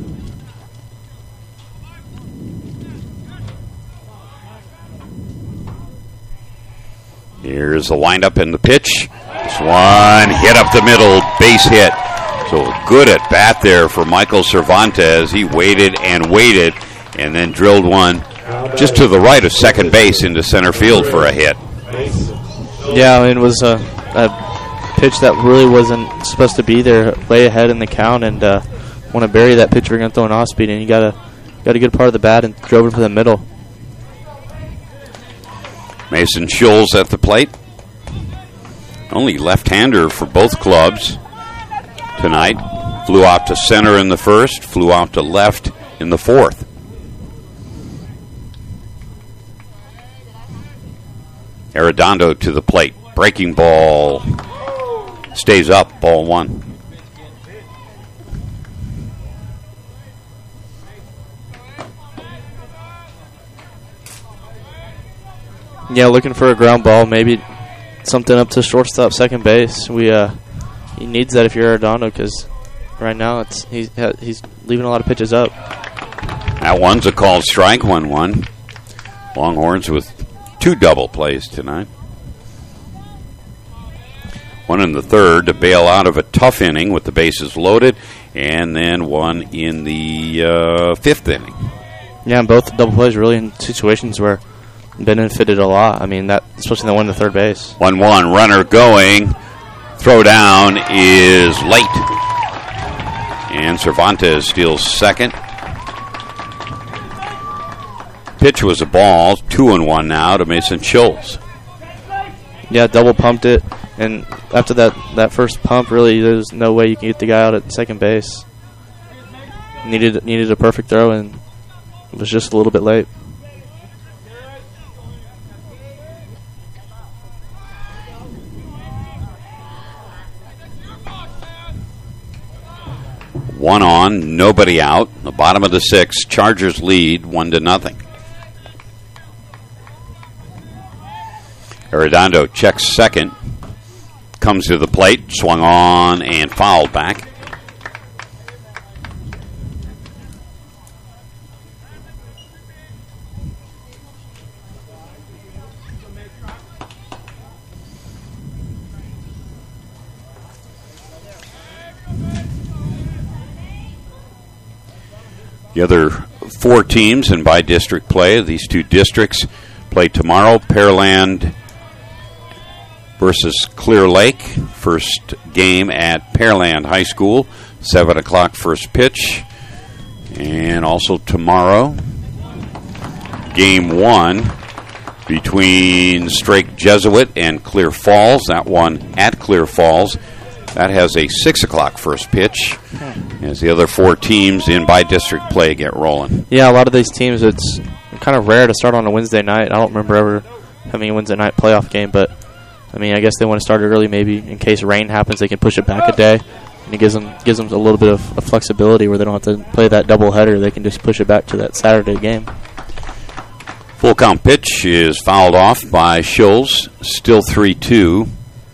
Here's the windup and the pitch. This one hit up the middle, base hit. So good at bat there for Michael Cervantes. He waited and waited and then drilled one just to the right of second base into center field for a hit. Yeah, I mean, it was a, a pitch that really wasn't supposed to be there, way ahead in the count, and uh, want to bury that pitch. We're going to throw an off speed, and you got a got a good part of the bat and drove it for the middle. Mason Schulz at the plate. Only left-hander for both clubs tonight. Flew out to center in the first, flew out to left in the fourth. Arredondo to the plate. Breaking ball. Stays up, ball one. Yeah, looking for a ground ball, maybe something up to shortstop, second base. We uh, he needs that if you're Arredondo, because right now it's he's he's leaving a lot of pitches up. That one's a called strike, one one. Longhorns with two double plays tonight. One in the third to bail out of a tough inning with the bases loaded, and then one in the uh, fifth inning. Yeah, and both double plays really in situations where benefited a lot. I mean, that especially the one to third base. one one, runner going. Throw down is late. And Cervantes steals second. Pitch was a ball. Two and one now to Mason Schultz. Yeah, double pumped it. And after that, that first pump, really, there's no way you can get the guy out at second base. Needed needed a perfect throw, and it was just a little bit late. One on, nobody out. The bottom of the sixth, Chargers lead one to nothing. Arredondo checks second, comes to the plate, swung on and fouled back. The other four teams in by-district play, these two districts, play tomorrow. Pearland versus Clear Lake. First game at Pearland High School. seven o'clock first pitch. And also tomorrow, game one between Strake Jesuit and Clear Falls. That one at Clear Falls. That has a six o'clock first pitch as the other four teams in by-district play get rolling. Yeah, a lot of these teams, it's kind of rare to start on a Wednesday night. I don't remember ever having a Wednesday night playoff game, but, I mean, I guess they want to start it early maybe in case rain happens. They can push it back a day, and it gives them gives them a little bit of, of flexibility where they don't have to play that doubleheader. They can just push it back to that Saturday game. Full count pitch is fouled off by Schultz. Still three two.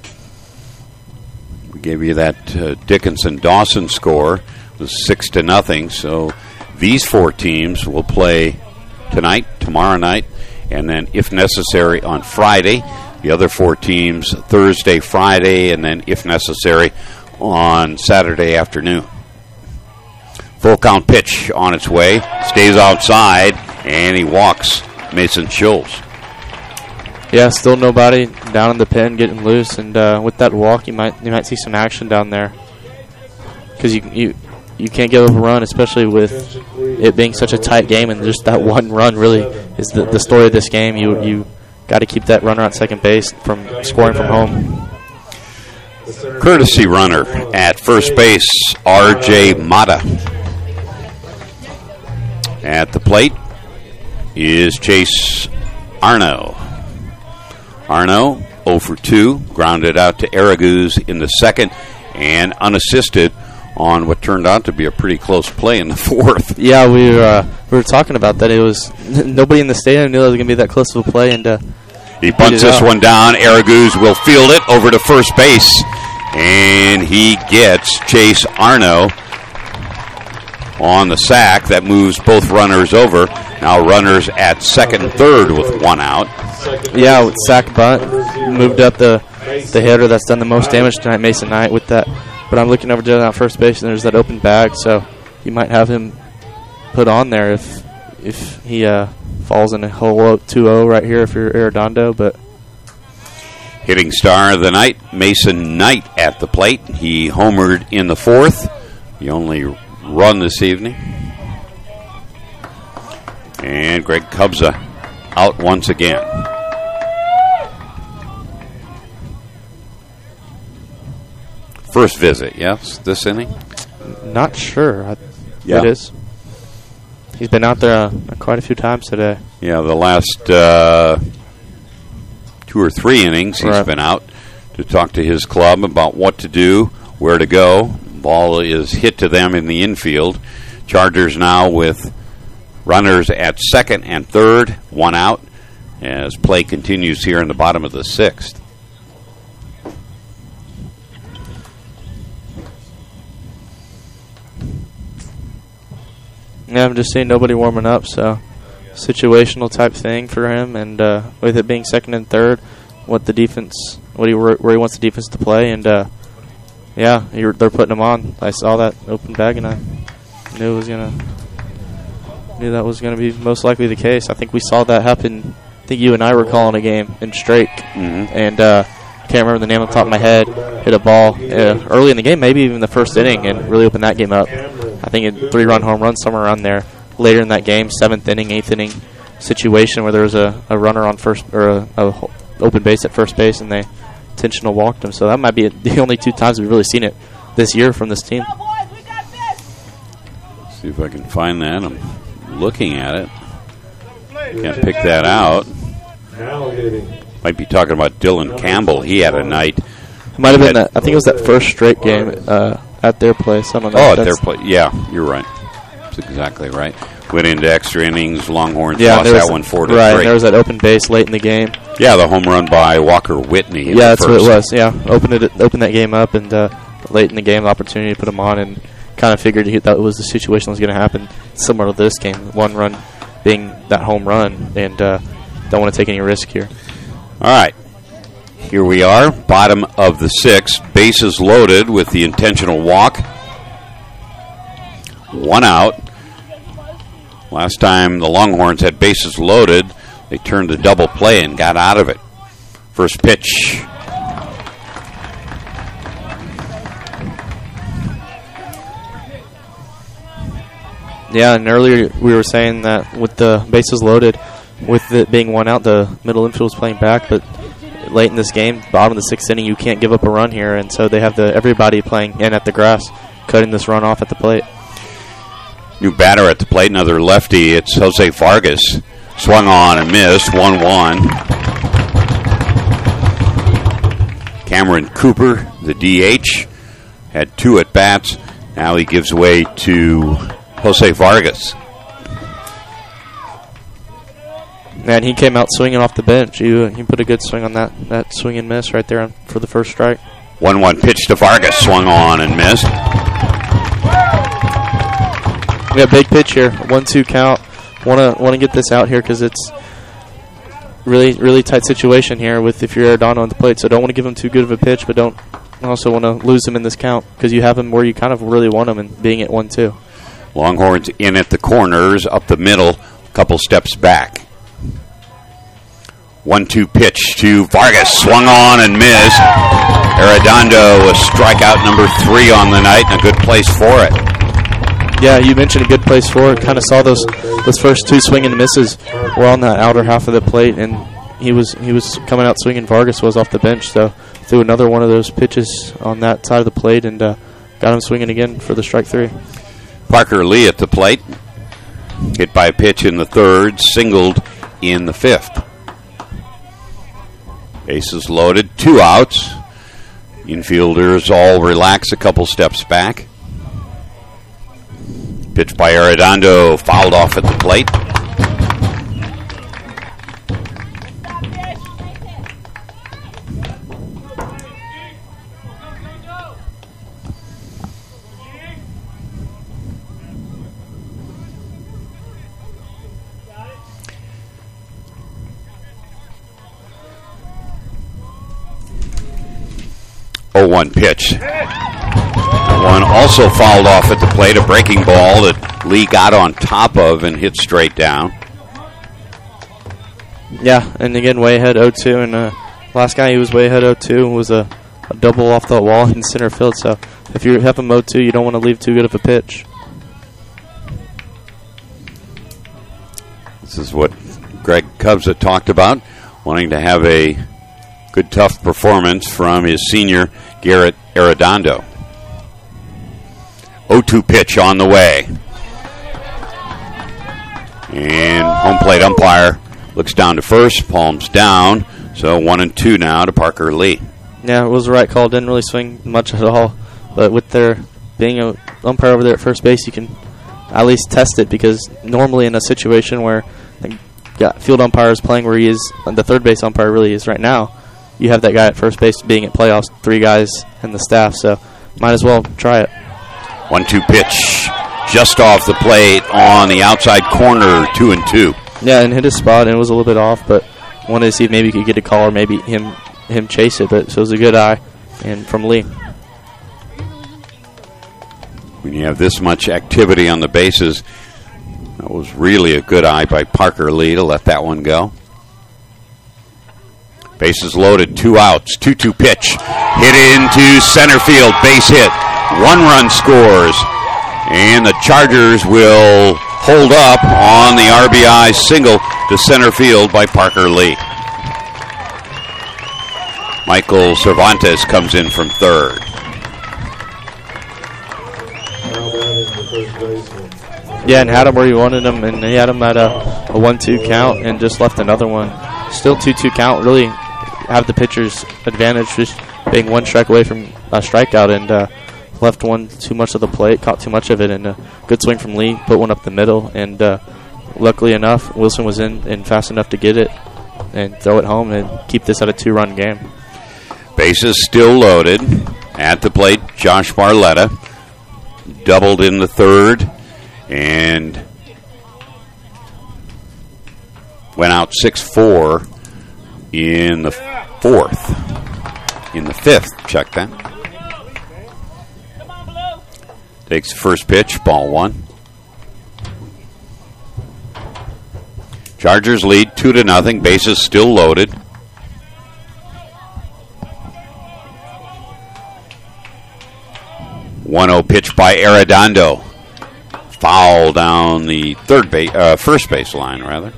Gave you that uh, Dickinson-Dawson score. It was six to nothing. So these four teams will play tonight, tomorrow night, and then, if necessary, on Friday. The other four teams Thursday, Friday, and then, if necessary, on Saturday afternoon. Full count pitch on its way. Stays outside, and he walks Mason Schultz. Yeah, still nobody down in the pen getting loose, and uh, with that walk, you might you might see some action down there because you you you can't give up a run, especially with it being such a tight game, and just that one run really is the, the story of this game. You you got to keep that runner at second base from scoring from home. Courtesy runner at first base, R J Mata. At the plate is Chase Arno. Arno, oh for two, grounded out to Araguz in the second, and unassisted on what turned out to be a pretty close play in the fourth. Yeah, we were uh, we were talking about that. It was nobody in the stadium knew it was going to be that close of a play, and uh, he bunts this one down. Araguz will field it over to first base, and he gets Chase Arno on the sack. That moves both runners over. Now runners at second and third with one out. Yeah, with sack bunt, moved up the the hitter that's done the most damage tonight, Mason Knight, with that. But I'm looking over to that first base, and there's that open bag, so you might have him put on there if if he uh, falls in a hole two oh right here if you're Arredondo. But hitting star of the night, Mason Knight at the plate. He homered in the fourth. The only run this evening. And Greg Cubza out once again. First visit, yes, this inning? Not sure. I, yeah. It is. He's been out there uh, quite a few times today. Yeah, the last uh, two or three innings he's right. been out to talk to his club about what to do, where to go. Ball is hit to them in the infield. Chargers now with runners at second and third, one out, as play continues here in the bottom of the sixth. Yeah, I'm just seeing nobody warming up, so situational type thing for him, and uh, with it being second and third, what the defense, what he where he wants the defense to play, and uh, yeah, you're, they're putting him on. I saw that open bag, and I knew it was gonna knew that was gonna be most likely the case. I think we saw that happen think you and I were calling a game in Strake, mm-hmm. and uh, I can't remember the name on the top of my head. Hit a ball uh, early in the game, maybe even the first inning, and really opened that game up. I think a three-run home run somewhere around there. Later in that game, seventh inning, eighth inning situation where there was a, a runner on first or a, a open base at first base, and they intentional walked him. So that might be the only two times we've really seen it this year from this team. See if I can find that. I'm looking at it. Can't pick that out. Might be talking about Dylan Campbell. He had a night. It might have been that. I think it was that first straight game uh, at their place. I don't know. Oh, at their place. Yeah, you're right. That's exactly right. Went into extra innings. Longhorns yeah, lost that one four to right, three. There was that open base late in the game. Yeah, the home run by Walker Whitney. Yeah, that's first. what it was. Yeah, opened it, opened that game up, and uh, late in the game, opportunity to put him on, and kind of figured he, that was the situation that was going to happen, similar to this game. One run being that home run, and uh, don't want to take any risk here. All right. Here we are, bottom of the sixth. Bases loaded with the intentional walk. One out. Last time the Longhorns had bases loaded, they turned a double play and got out of it. First pitch. Yeah, and earlier we were saying that with the bases loaded, with it being one out, the middle infield was playing back, but late in this game, bottom of the sixth inning, you can't give up a run here, and so they have the everybody playing in at the grass, cutting this run off at the plate. New batter at the plate, another lefty. It's Jose Vargas. Swung on and missed, one one. Cameron Cooper, the D H, had two at-bats. Now he gives way to Jose Vargas. Man, he came out swinging off the bench. He, he put a good swing on that, that swing and miss right there on, for the first strike. one one pitch to Vargas, swung on and missed. We got a big pitch here, one two count. Want to want to get this out here because it's really really tight situation here with if you're Arredondo on the plate. So don't want to give him too good of a pitch, but don't also want to lose him in this count because you have him where you kind of really want him and being at one two. Longhorns in at the corners, up the middle, a couple steps back. one two pitch to Vargas, swung on and missed. Arredondo was strikeout number three on the night, and a good place for it. Yeah, you mentioned a good place for it. Kind of saw those those first two swing and misses were on that outer half of the plate, and he was he was coming out swinging. Vargas was off the bench, so threw another one of those pitches on that side of the plate and uh, got him swinging again for the strike three. Parker Lee at the plate, hit by a pitch in the third, singled in the fifth. Bases loaded, two outs. Infielders all relax a couple steps back. Pitch by Arredondo, fouled off at the plate. oh one pitch. One also fouled off at the plate, a breaking ball that Lee got on top of and hit straight down. Yeah, and again, way ahead oh two, and uh, last guy he was way ahead oh two was a, a double off the wall in center field, so if you have him oh two, you don't want to leave too good of a pitch. This is what Greg Cubs had talked about, wanting to have a good, tough performance from his senior, Garrett Arredondo. oh two pitch on the way. And home plate umpire looks down to first, palms down. So one and two now to Parker Lee. Yeah, it was the right call. Didn't really swing much at all. But with there being an umpire over there at first base, you can at least test it because normally in a situation where the field umpire is playing where he is, the third base umpire really is right now, you have that guy at first base being at playoffs, three guys and the staff. So might as well try it. one two pitch just off the plate on the outside corner, two and two. Yeah, and hit his spot, and it was a little bit off, but wanted to see if maybe he could get a call or maybe him him chase it. But so it was a good eye and from Lee. When you have this much activity on the bases, that was really a good eye by Parker Lee to let that one go. Bases loaded, two outs, two two pitch. Hit into center field, base hit. One run scores. And the Chargers will hold up on the R B I single to center field by Parker Lee. Michael Cervantes comes in from third. Yeah, and had him where he wanted him, and he had him at a, a one two count and just left another one. Still two two count. Really have the pitcher's advantage, just being one strike away from a strikeout, and uh, left one too much of the plate, caught too much of it, and a good swing from Lee, put one up the middle, and uh, luckily enough, Wilson was in and fast enough to get it and throw it home and keep this at a two-run game. Bases still loaded. At the plate, Josh Barletta doubled in the third and went out six four in the fourth. In the fifth, check that. Takes the first pitch, ball one. Chargers lead two to nothing. Bases still loaded. one oh pitch by Arredondo. Foul down the third base, uh, first base line, rather.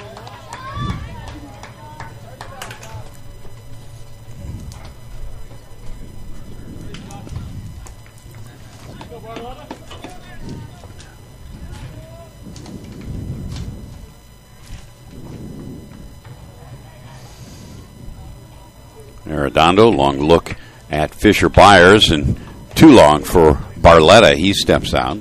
Arredondo, long look at Fisher Byers, and too long for Barletta. He steps out.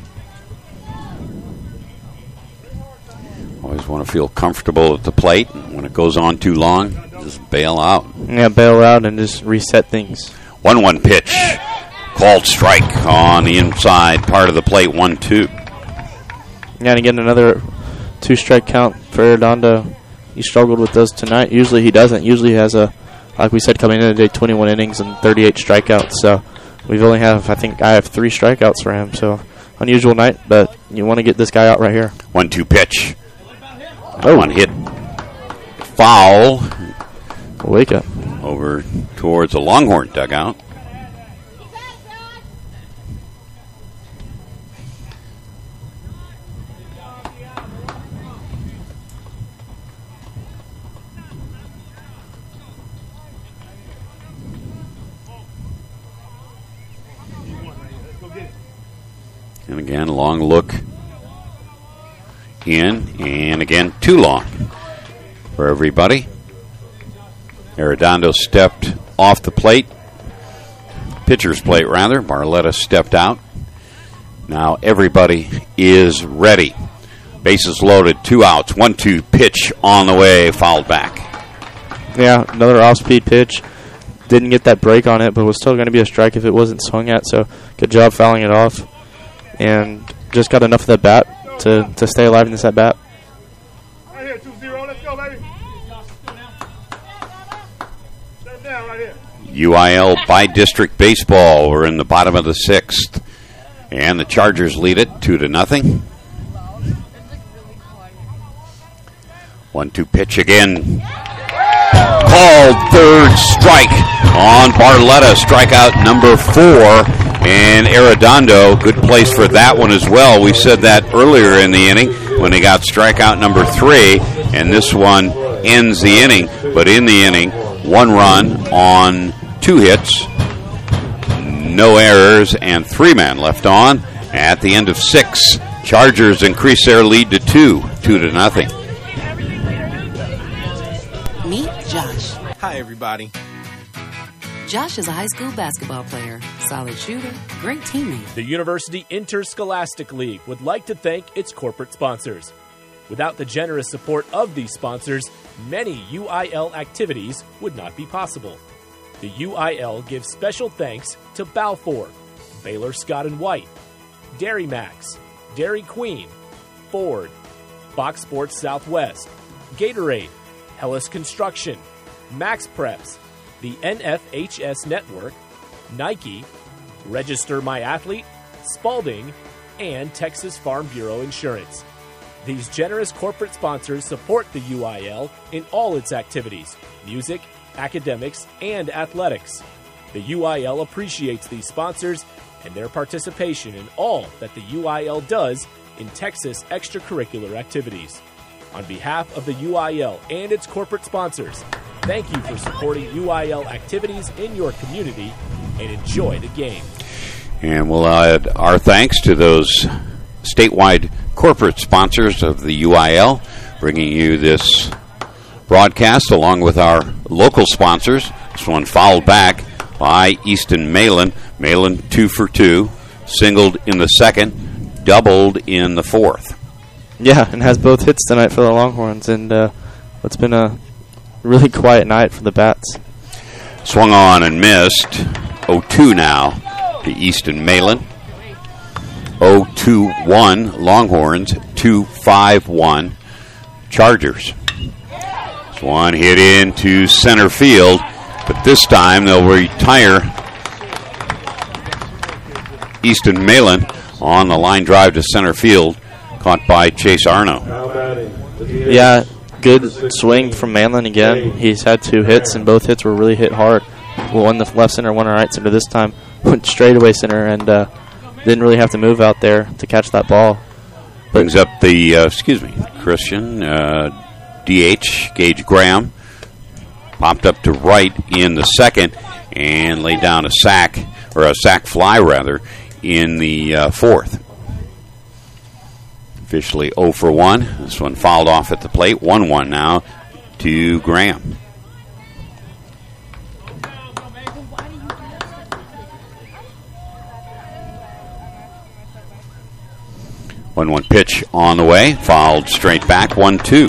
Always want to feel comfortable at the plate. When it goes on too long, just bail out. Yeah, bail out and just reset things. one one pitch. Called strike on the inside part of the plate, one two. Yeah, and again, another two-strike count for Arredondo. He struggled with those tonight. Usually he doesn't. Usually he has a, like we said, coming in today, twenty-one innings and thirty-eight strikeouts. So we've only have, I think I have three strikeouts for him. So unusual night, but you want to get this guy out right here. one two pitch. Oh, one hit. Foul. Wake up. Over towards the Longhorn dugout. And again, long look in, and again, too long for everybody. Arredondo stepped off the plate, pitcher's plate rather. Barletta stepped out. Now everybody is ready. Bases loaded, two outs, one two pitch on the way, fouled back. Yeah, another off-speed pitch. Didn't get that break on it, but was still going to be a strike if it wasn't swung at, so good job fouling it off. And just got enough of the bat to, to stay alive in this at-bat. Right here, two zero. Let's go, baby. Step down right here. U I L by district baseball. We're in the bottom of the sixth. And the Chargers lead it two to nothing. one two pitch again. Called third strike on Barletta. Strikeout number four. And Arredondo, good place for that one as well. We said that earlier in the inning when he got strikeout number three. And this one ends the inning. But in the inning, one run on two hits, no errors, and three men left on. At the end of six, Chargers increase their lead to two, two to nothing. Meet Josh. Hi, everybody. Josh is a high school basketball player, solid shooter, great teammate. The University Interscholastic League would like to thank its corporate sponsors. Without the generous support of these sponsors, many U I L activities would not be possible. The U I L gives special thanks to Balfour, Baylor Scott and White, Dairy Max, Dairy Queen, Ford, Fox Sports Southwest, Gatorade, Hellas Construction, Max Preps, the N F H S Network, Nike, Register My Athlete, Spalding, and Texas Farm Bureau Insurance. These generous corporate sponsors support the U I L in all its activities, music, academics, and athletics. The U I L appreciates these sponsors and their participation in all that the U I L does in Texas extracurricular activities. On behalf of the U I L and its corporate sponsors, thank you for supporting U I L activities in your community, and enjoy the game. And we'll add our thanks to those statewide corporate sponsors of the U I L, bringing you this broadcast along with our local sponsors. This one fouled back by Easton Malin. Malin two for two, singled in the second, doubled in the fourth. Yeah, and has both hits tonight for the Longhorns, and uh, it's been a really quiet night for the Bats. Swung on and missed. oh two now to Easton Malin. oh two one Longhorns, two five one Chargers. This one hit into center field, but this time they'll retire Easton Malin on the line drive to center field, caught by Chase Arno. Yeah, good swing from Malin again. He's had two hits, and both hits were really hit hard. One the left center, one the right center. This time went straight away center, and uh, didn't really have to move out there to catch that ball. Brings up the, uh, excuse me, Christian, uh, D H, Gage Graham. Popped up to right in the second and laid down a sack, or a sack fly, rather, in the uh, fourth. Officially oh for one. This one fouled off at the plate. one one now to Graham. one one pitch on the way. Fouled straight back. one two.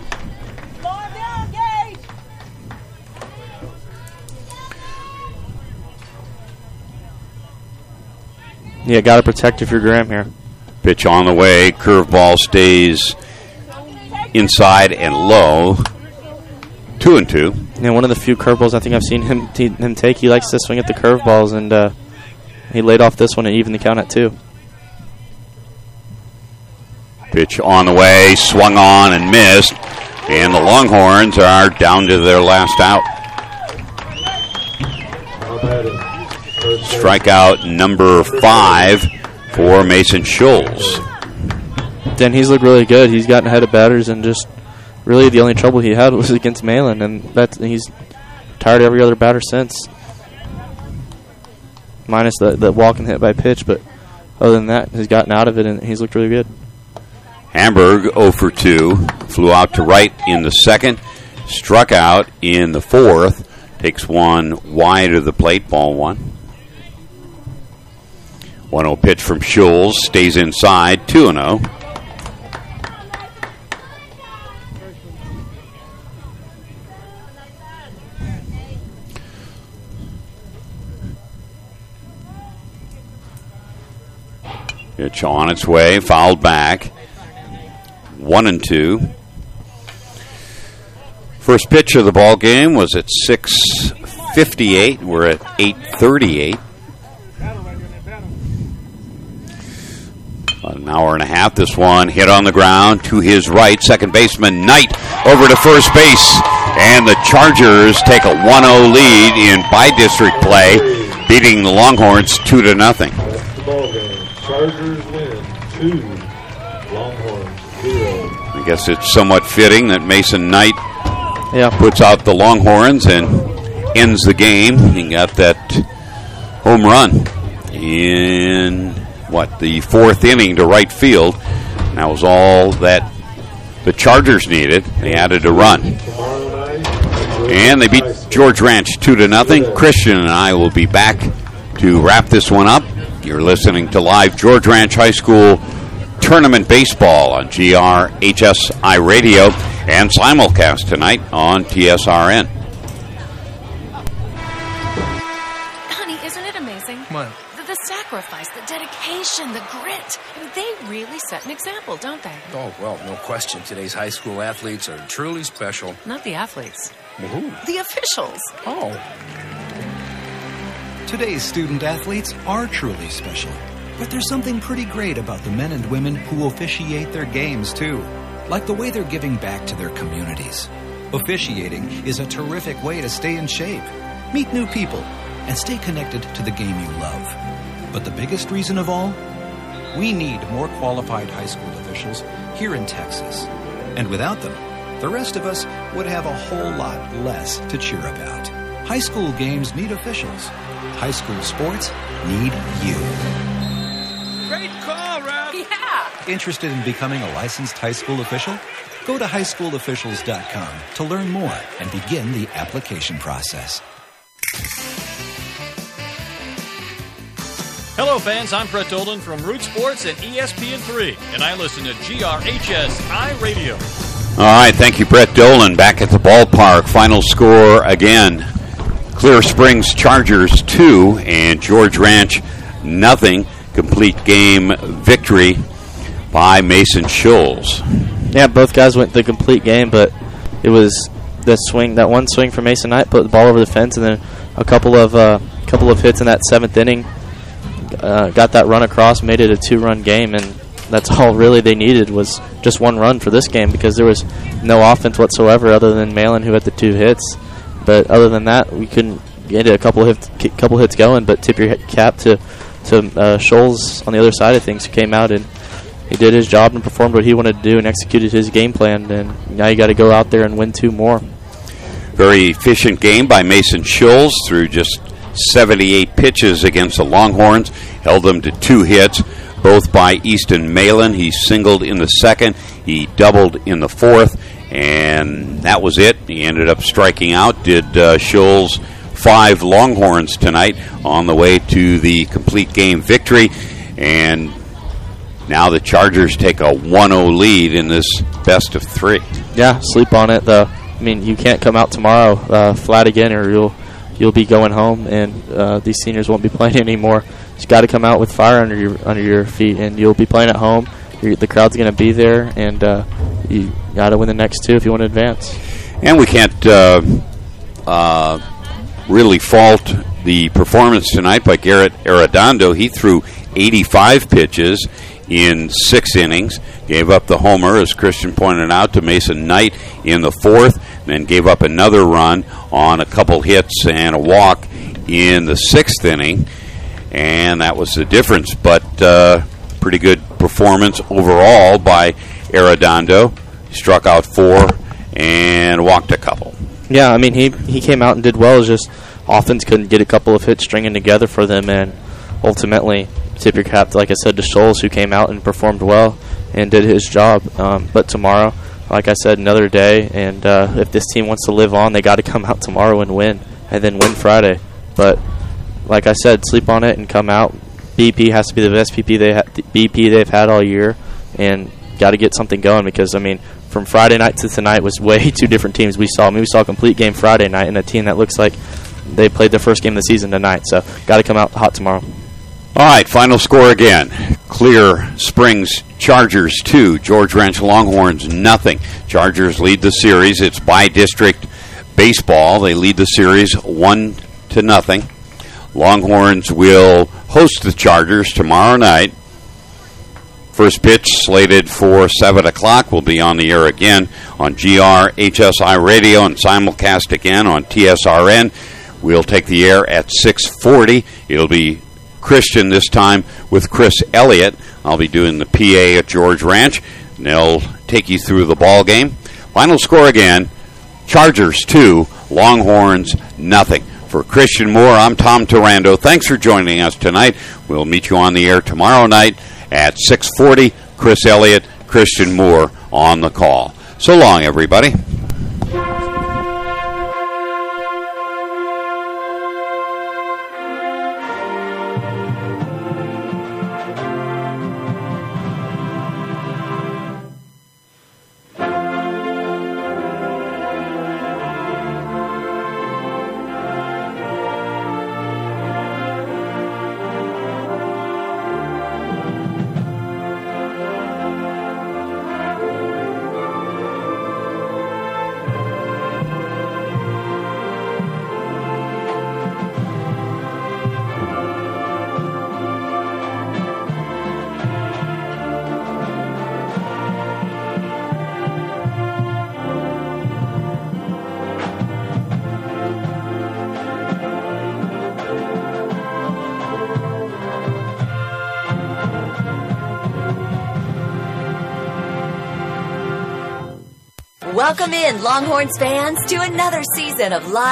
Yeah, got to protect if you're Graham here. Pitch on the way. Curveball stays inside and low. Two and two. Yeah, one of the few curveballs I think I've seen him t- him take. He likes to swing at the curveballs, and uh, he laid off this one and evened the count at two. Pitch on the way. Swung on and missed. And the Longhorns are down to their last out. Strikeout number five for Mason Schulz. Then he's looked really good. He's gotten ahead of batters, and just really the only trouble he had was against Malin, and that's, he's tired every other batter since. Minus the, the walk and hit by pitch, but other than that, he's gotten out of it, and he's looked really good. Hamburg oh for two. Flew out to right in the second. Struck out in the fourth. Takes one wide of the plate, ball one. one oh pitch from Schulz. Stays inside, two and oh. Pitch on its way, fouled back. One and two. First pitch of the ball game was at six fifty-eight. We're at eight thirty-eight. About an hour and a half. This one hit on the ground to his right. Second baseman Knight over to first base. And the Chargers take a one oh lead in by-district play, beating the Longhorns two to nothing. That's the ball game. Chargers win two, Longhorns zero. I guess it's somewhat fitting that Mason Knight yeah. puts out the Longhorns and ends the game. He got that home run in, what, the fourth inning to right field. That was all that the Chargers needed. They added a run. And they beat George Ranch two to nothing. Christian and I will be back to wrap this one up. You're listening to live George Ranch High School Tournament Baseball on G R H S I Radio and simulcast tonight on T S R N. Honey, isn't it amazing? What? The, the sacrifice, the dedication, the grit. I mean, they really set an example, don't they? Oh, well, no question. Today's high school athletes are truly special. Not the athletes. Well, who? The officials. Oh. Today's student athletes are truly special. But there's something pretty great about the men and women who officiate their games, too. Like the way they're giving back to their communities. Officiating is a terrific way to stay in shape, meet new people, and stay connected to the game you love. But the biggest reason of all? We need more qualified high school officials here in Texas. And without them, the rest of us would have a whole lot less to cheer about. High school games need officials. High school sports need you. Great call, Ralph. Yeah. Interested in becoming a licensed high school official? Go to high school officials dot com to learn more and begin the application process. Hello, fans. I'm Brett Dolan from Root Sports and E S P N three, and I listen to G R H S I Radio. All right, thank you, Brett Dolan. Back at the ballpark. Final score again. Clear Springs Chargers two and George Ranch nothing. Complete game victory by Mason Scholes. Yeah, both guys went the complete game, but it was the swing, that one swing from Mason Knight put the ball over the fence, and then a couple of uh, couple of hits in that seventh inning. Uh, got that run across, made it a two-run game, and that's all really they needed was just one run for this game because there was no offense whatsoever other than Malin, who had the two hits. But other than that, we couldn't get a couple of hits, couple hits going. But tip your cap to to uh, Scholes on the other side of things, who came out and he did his job and performed what he wanted to do and executed his game plan. And now you got to go out there and win two more. Very efficient game by Mason Scholes through just seventy-eight pitches against the Longhorns. Held them to two hits, both by Easton Malin. He singled in the second. He doubled in the fourth. And that was it. He ended up striking out. Did uh, Scholes five Longhorns tonight on the way to the complete game victory. And now the Chargers take a one oh lead in this best of three. Yeah, sleep on it. The, I mean, you can't come out tomorrow uh, flat again, or you'll you'll be going home, and uh, these seniors won't be playing anymore. You got to come out with fire under your under your feet, and you'll be playing at home. You're, the crowd's going to be there, and uh, you got to win the next two if you want to advance. And we can't uh, uh, really fault the performance tonight by Garrett Arredondo. He threw eighty-five pitches in six innings, gave up the homer, as Christian pointed out, to Mason Knight in the fourth, and then gave up another run on a couple hits and a walk in the sixth inning, and that was the difference. But uh, pretty good performance overall by Arredondo. Struck out four and walked a couple. Yeah, I mean, he he came out and did well. It's just offense couldn't get a couple of hits stringing together for them, and ultimately tip your cap, like I said, to Scholes, who came out and performed well and did his job. Um, but tomorrow, like I said, another day, and uh, if this team wants to live on, they got to come out tomorrow and win, and then win Friday. But like I said, sleep on it and come out. B P has to be the best B P they ha- B P they've had all year, and got to get something going because, I mean, from Friday night to tonight was way two different teams we saw. I mean, we saw a complete game Friday night and a team that looks like they played their first game of the season tonight. So got to come out hot tomorrow. All right, final score again. Clear Springs Chargers two, George Ranch Longhorns nothing. Chargers lead the series. It's by district baseball. They lead the series one to nothing. Longhorns will host the Chargers tomorrow night. First pitch slated for seven o'clock. Will be on the air again on G R H S I Radio and simulcast again on T S R N. We'll take the air at six forty. It'll be Christian this time with Chris Elliott. I'll be doing the P A at George Ranch, and they'll take you through the ball game. Final score again, Chargers two, Longhorns nothing. For Christian Moore, I'm Tom Tarando. Thanks for joining us tonight. We'll meet you on the air tomorrow night at six forty. Chris Elliott, Christian Moore on the call. So long, everybody. Welcome in, Longhorns fans, to another season of live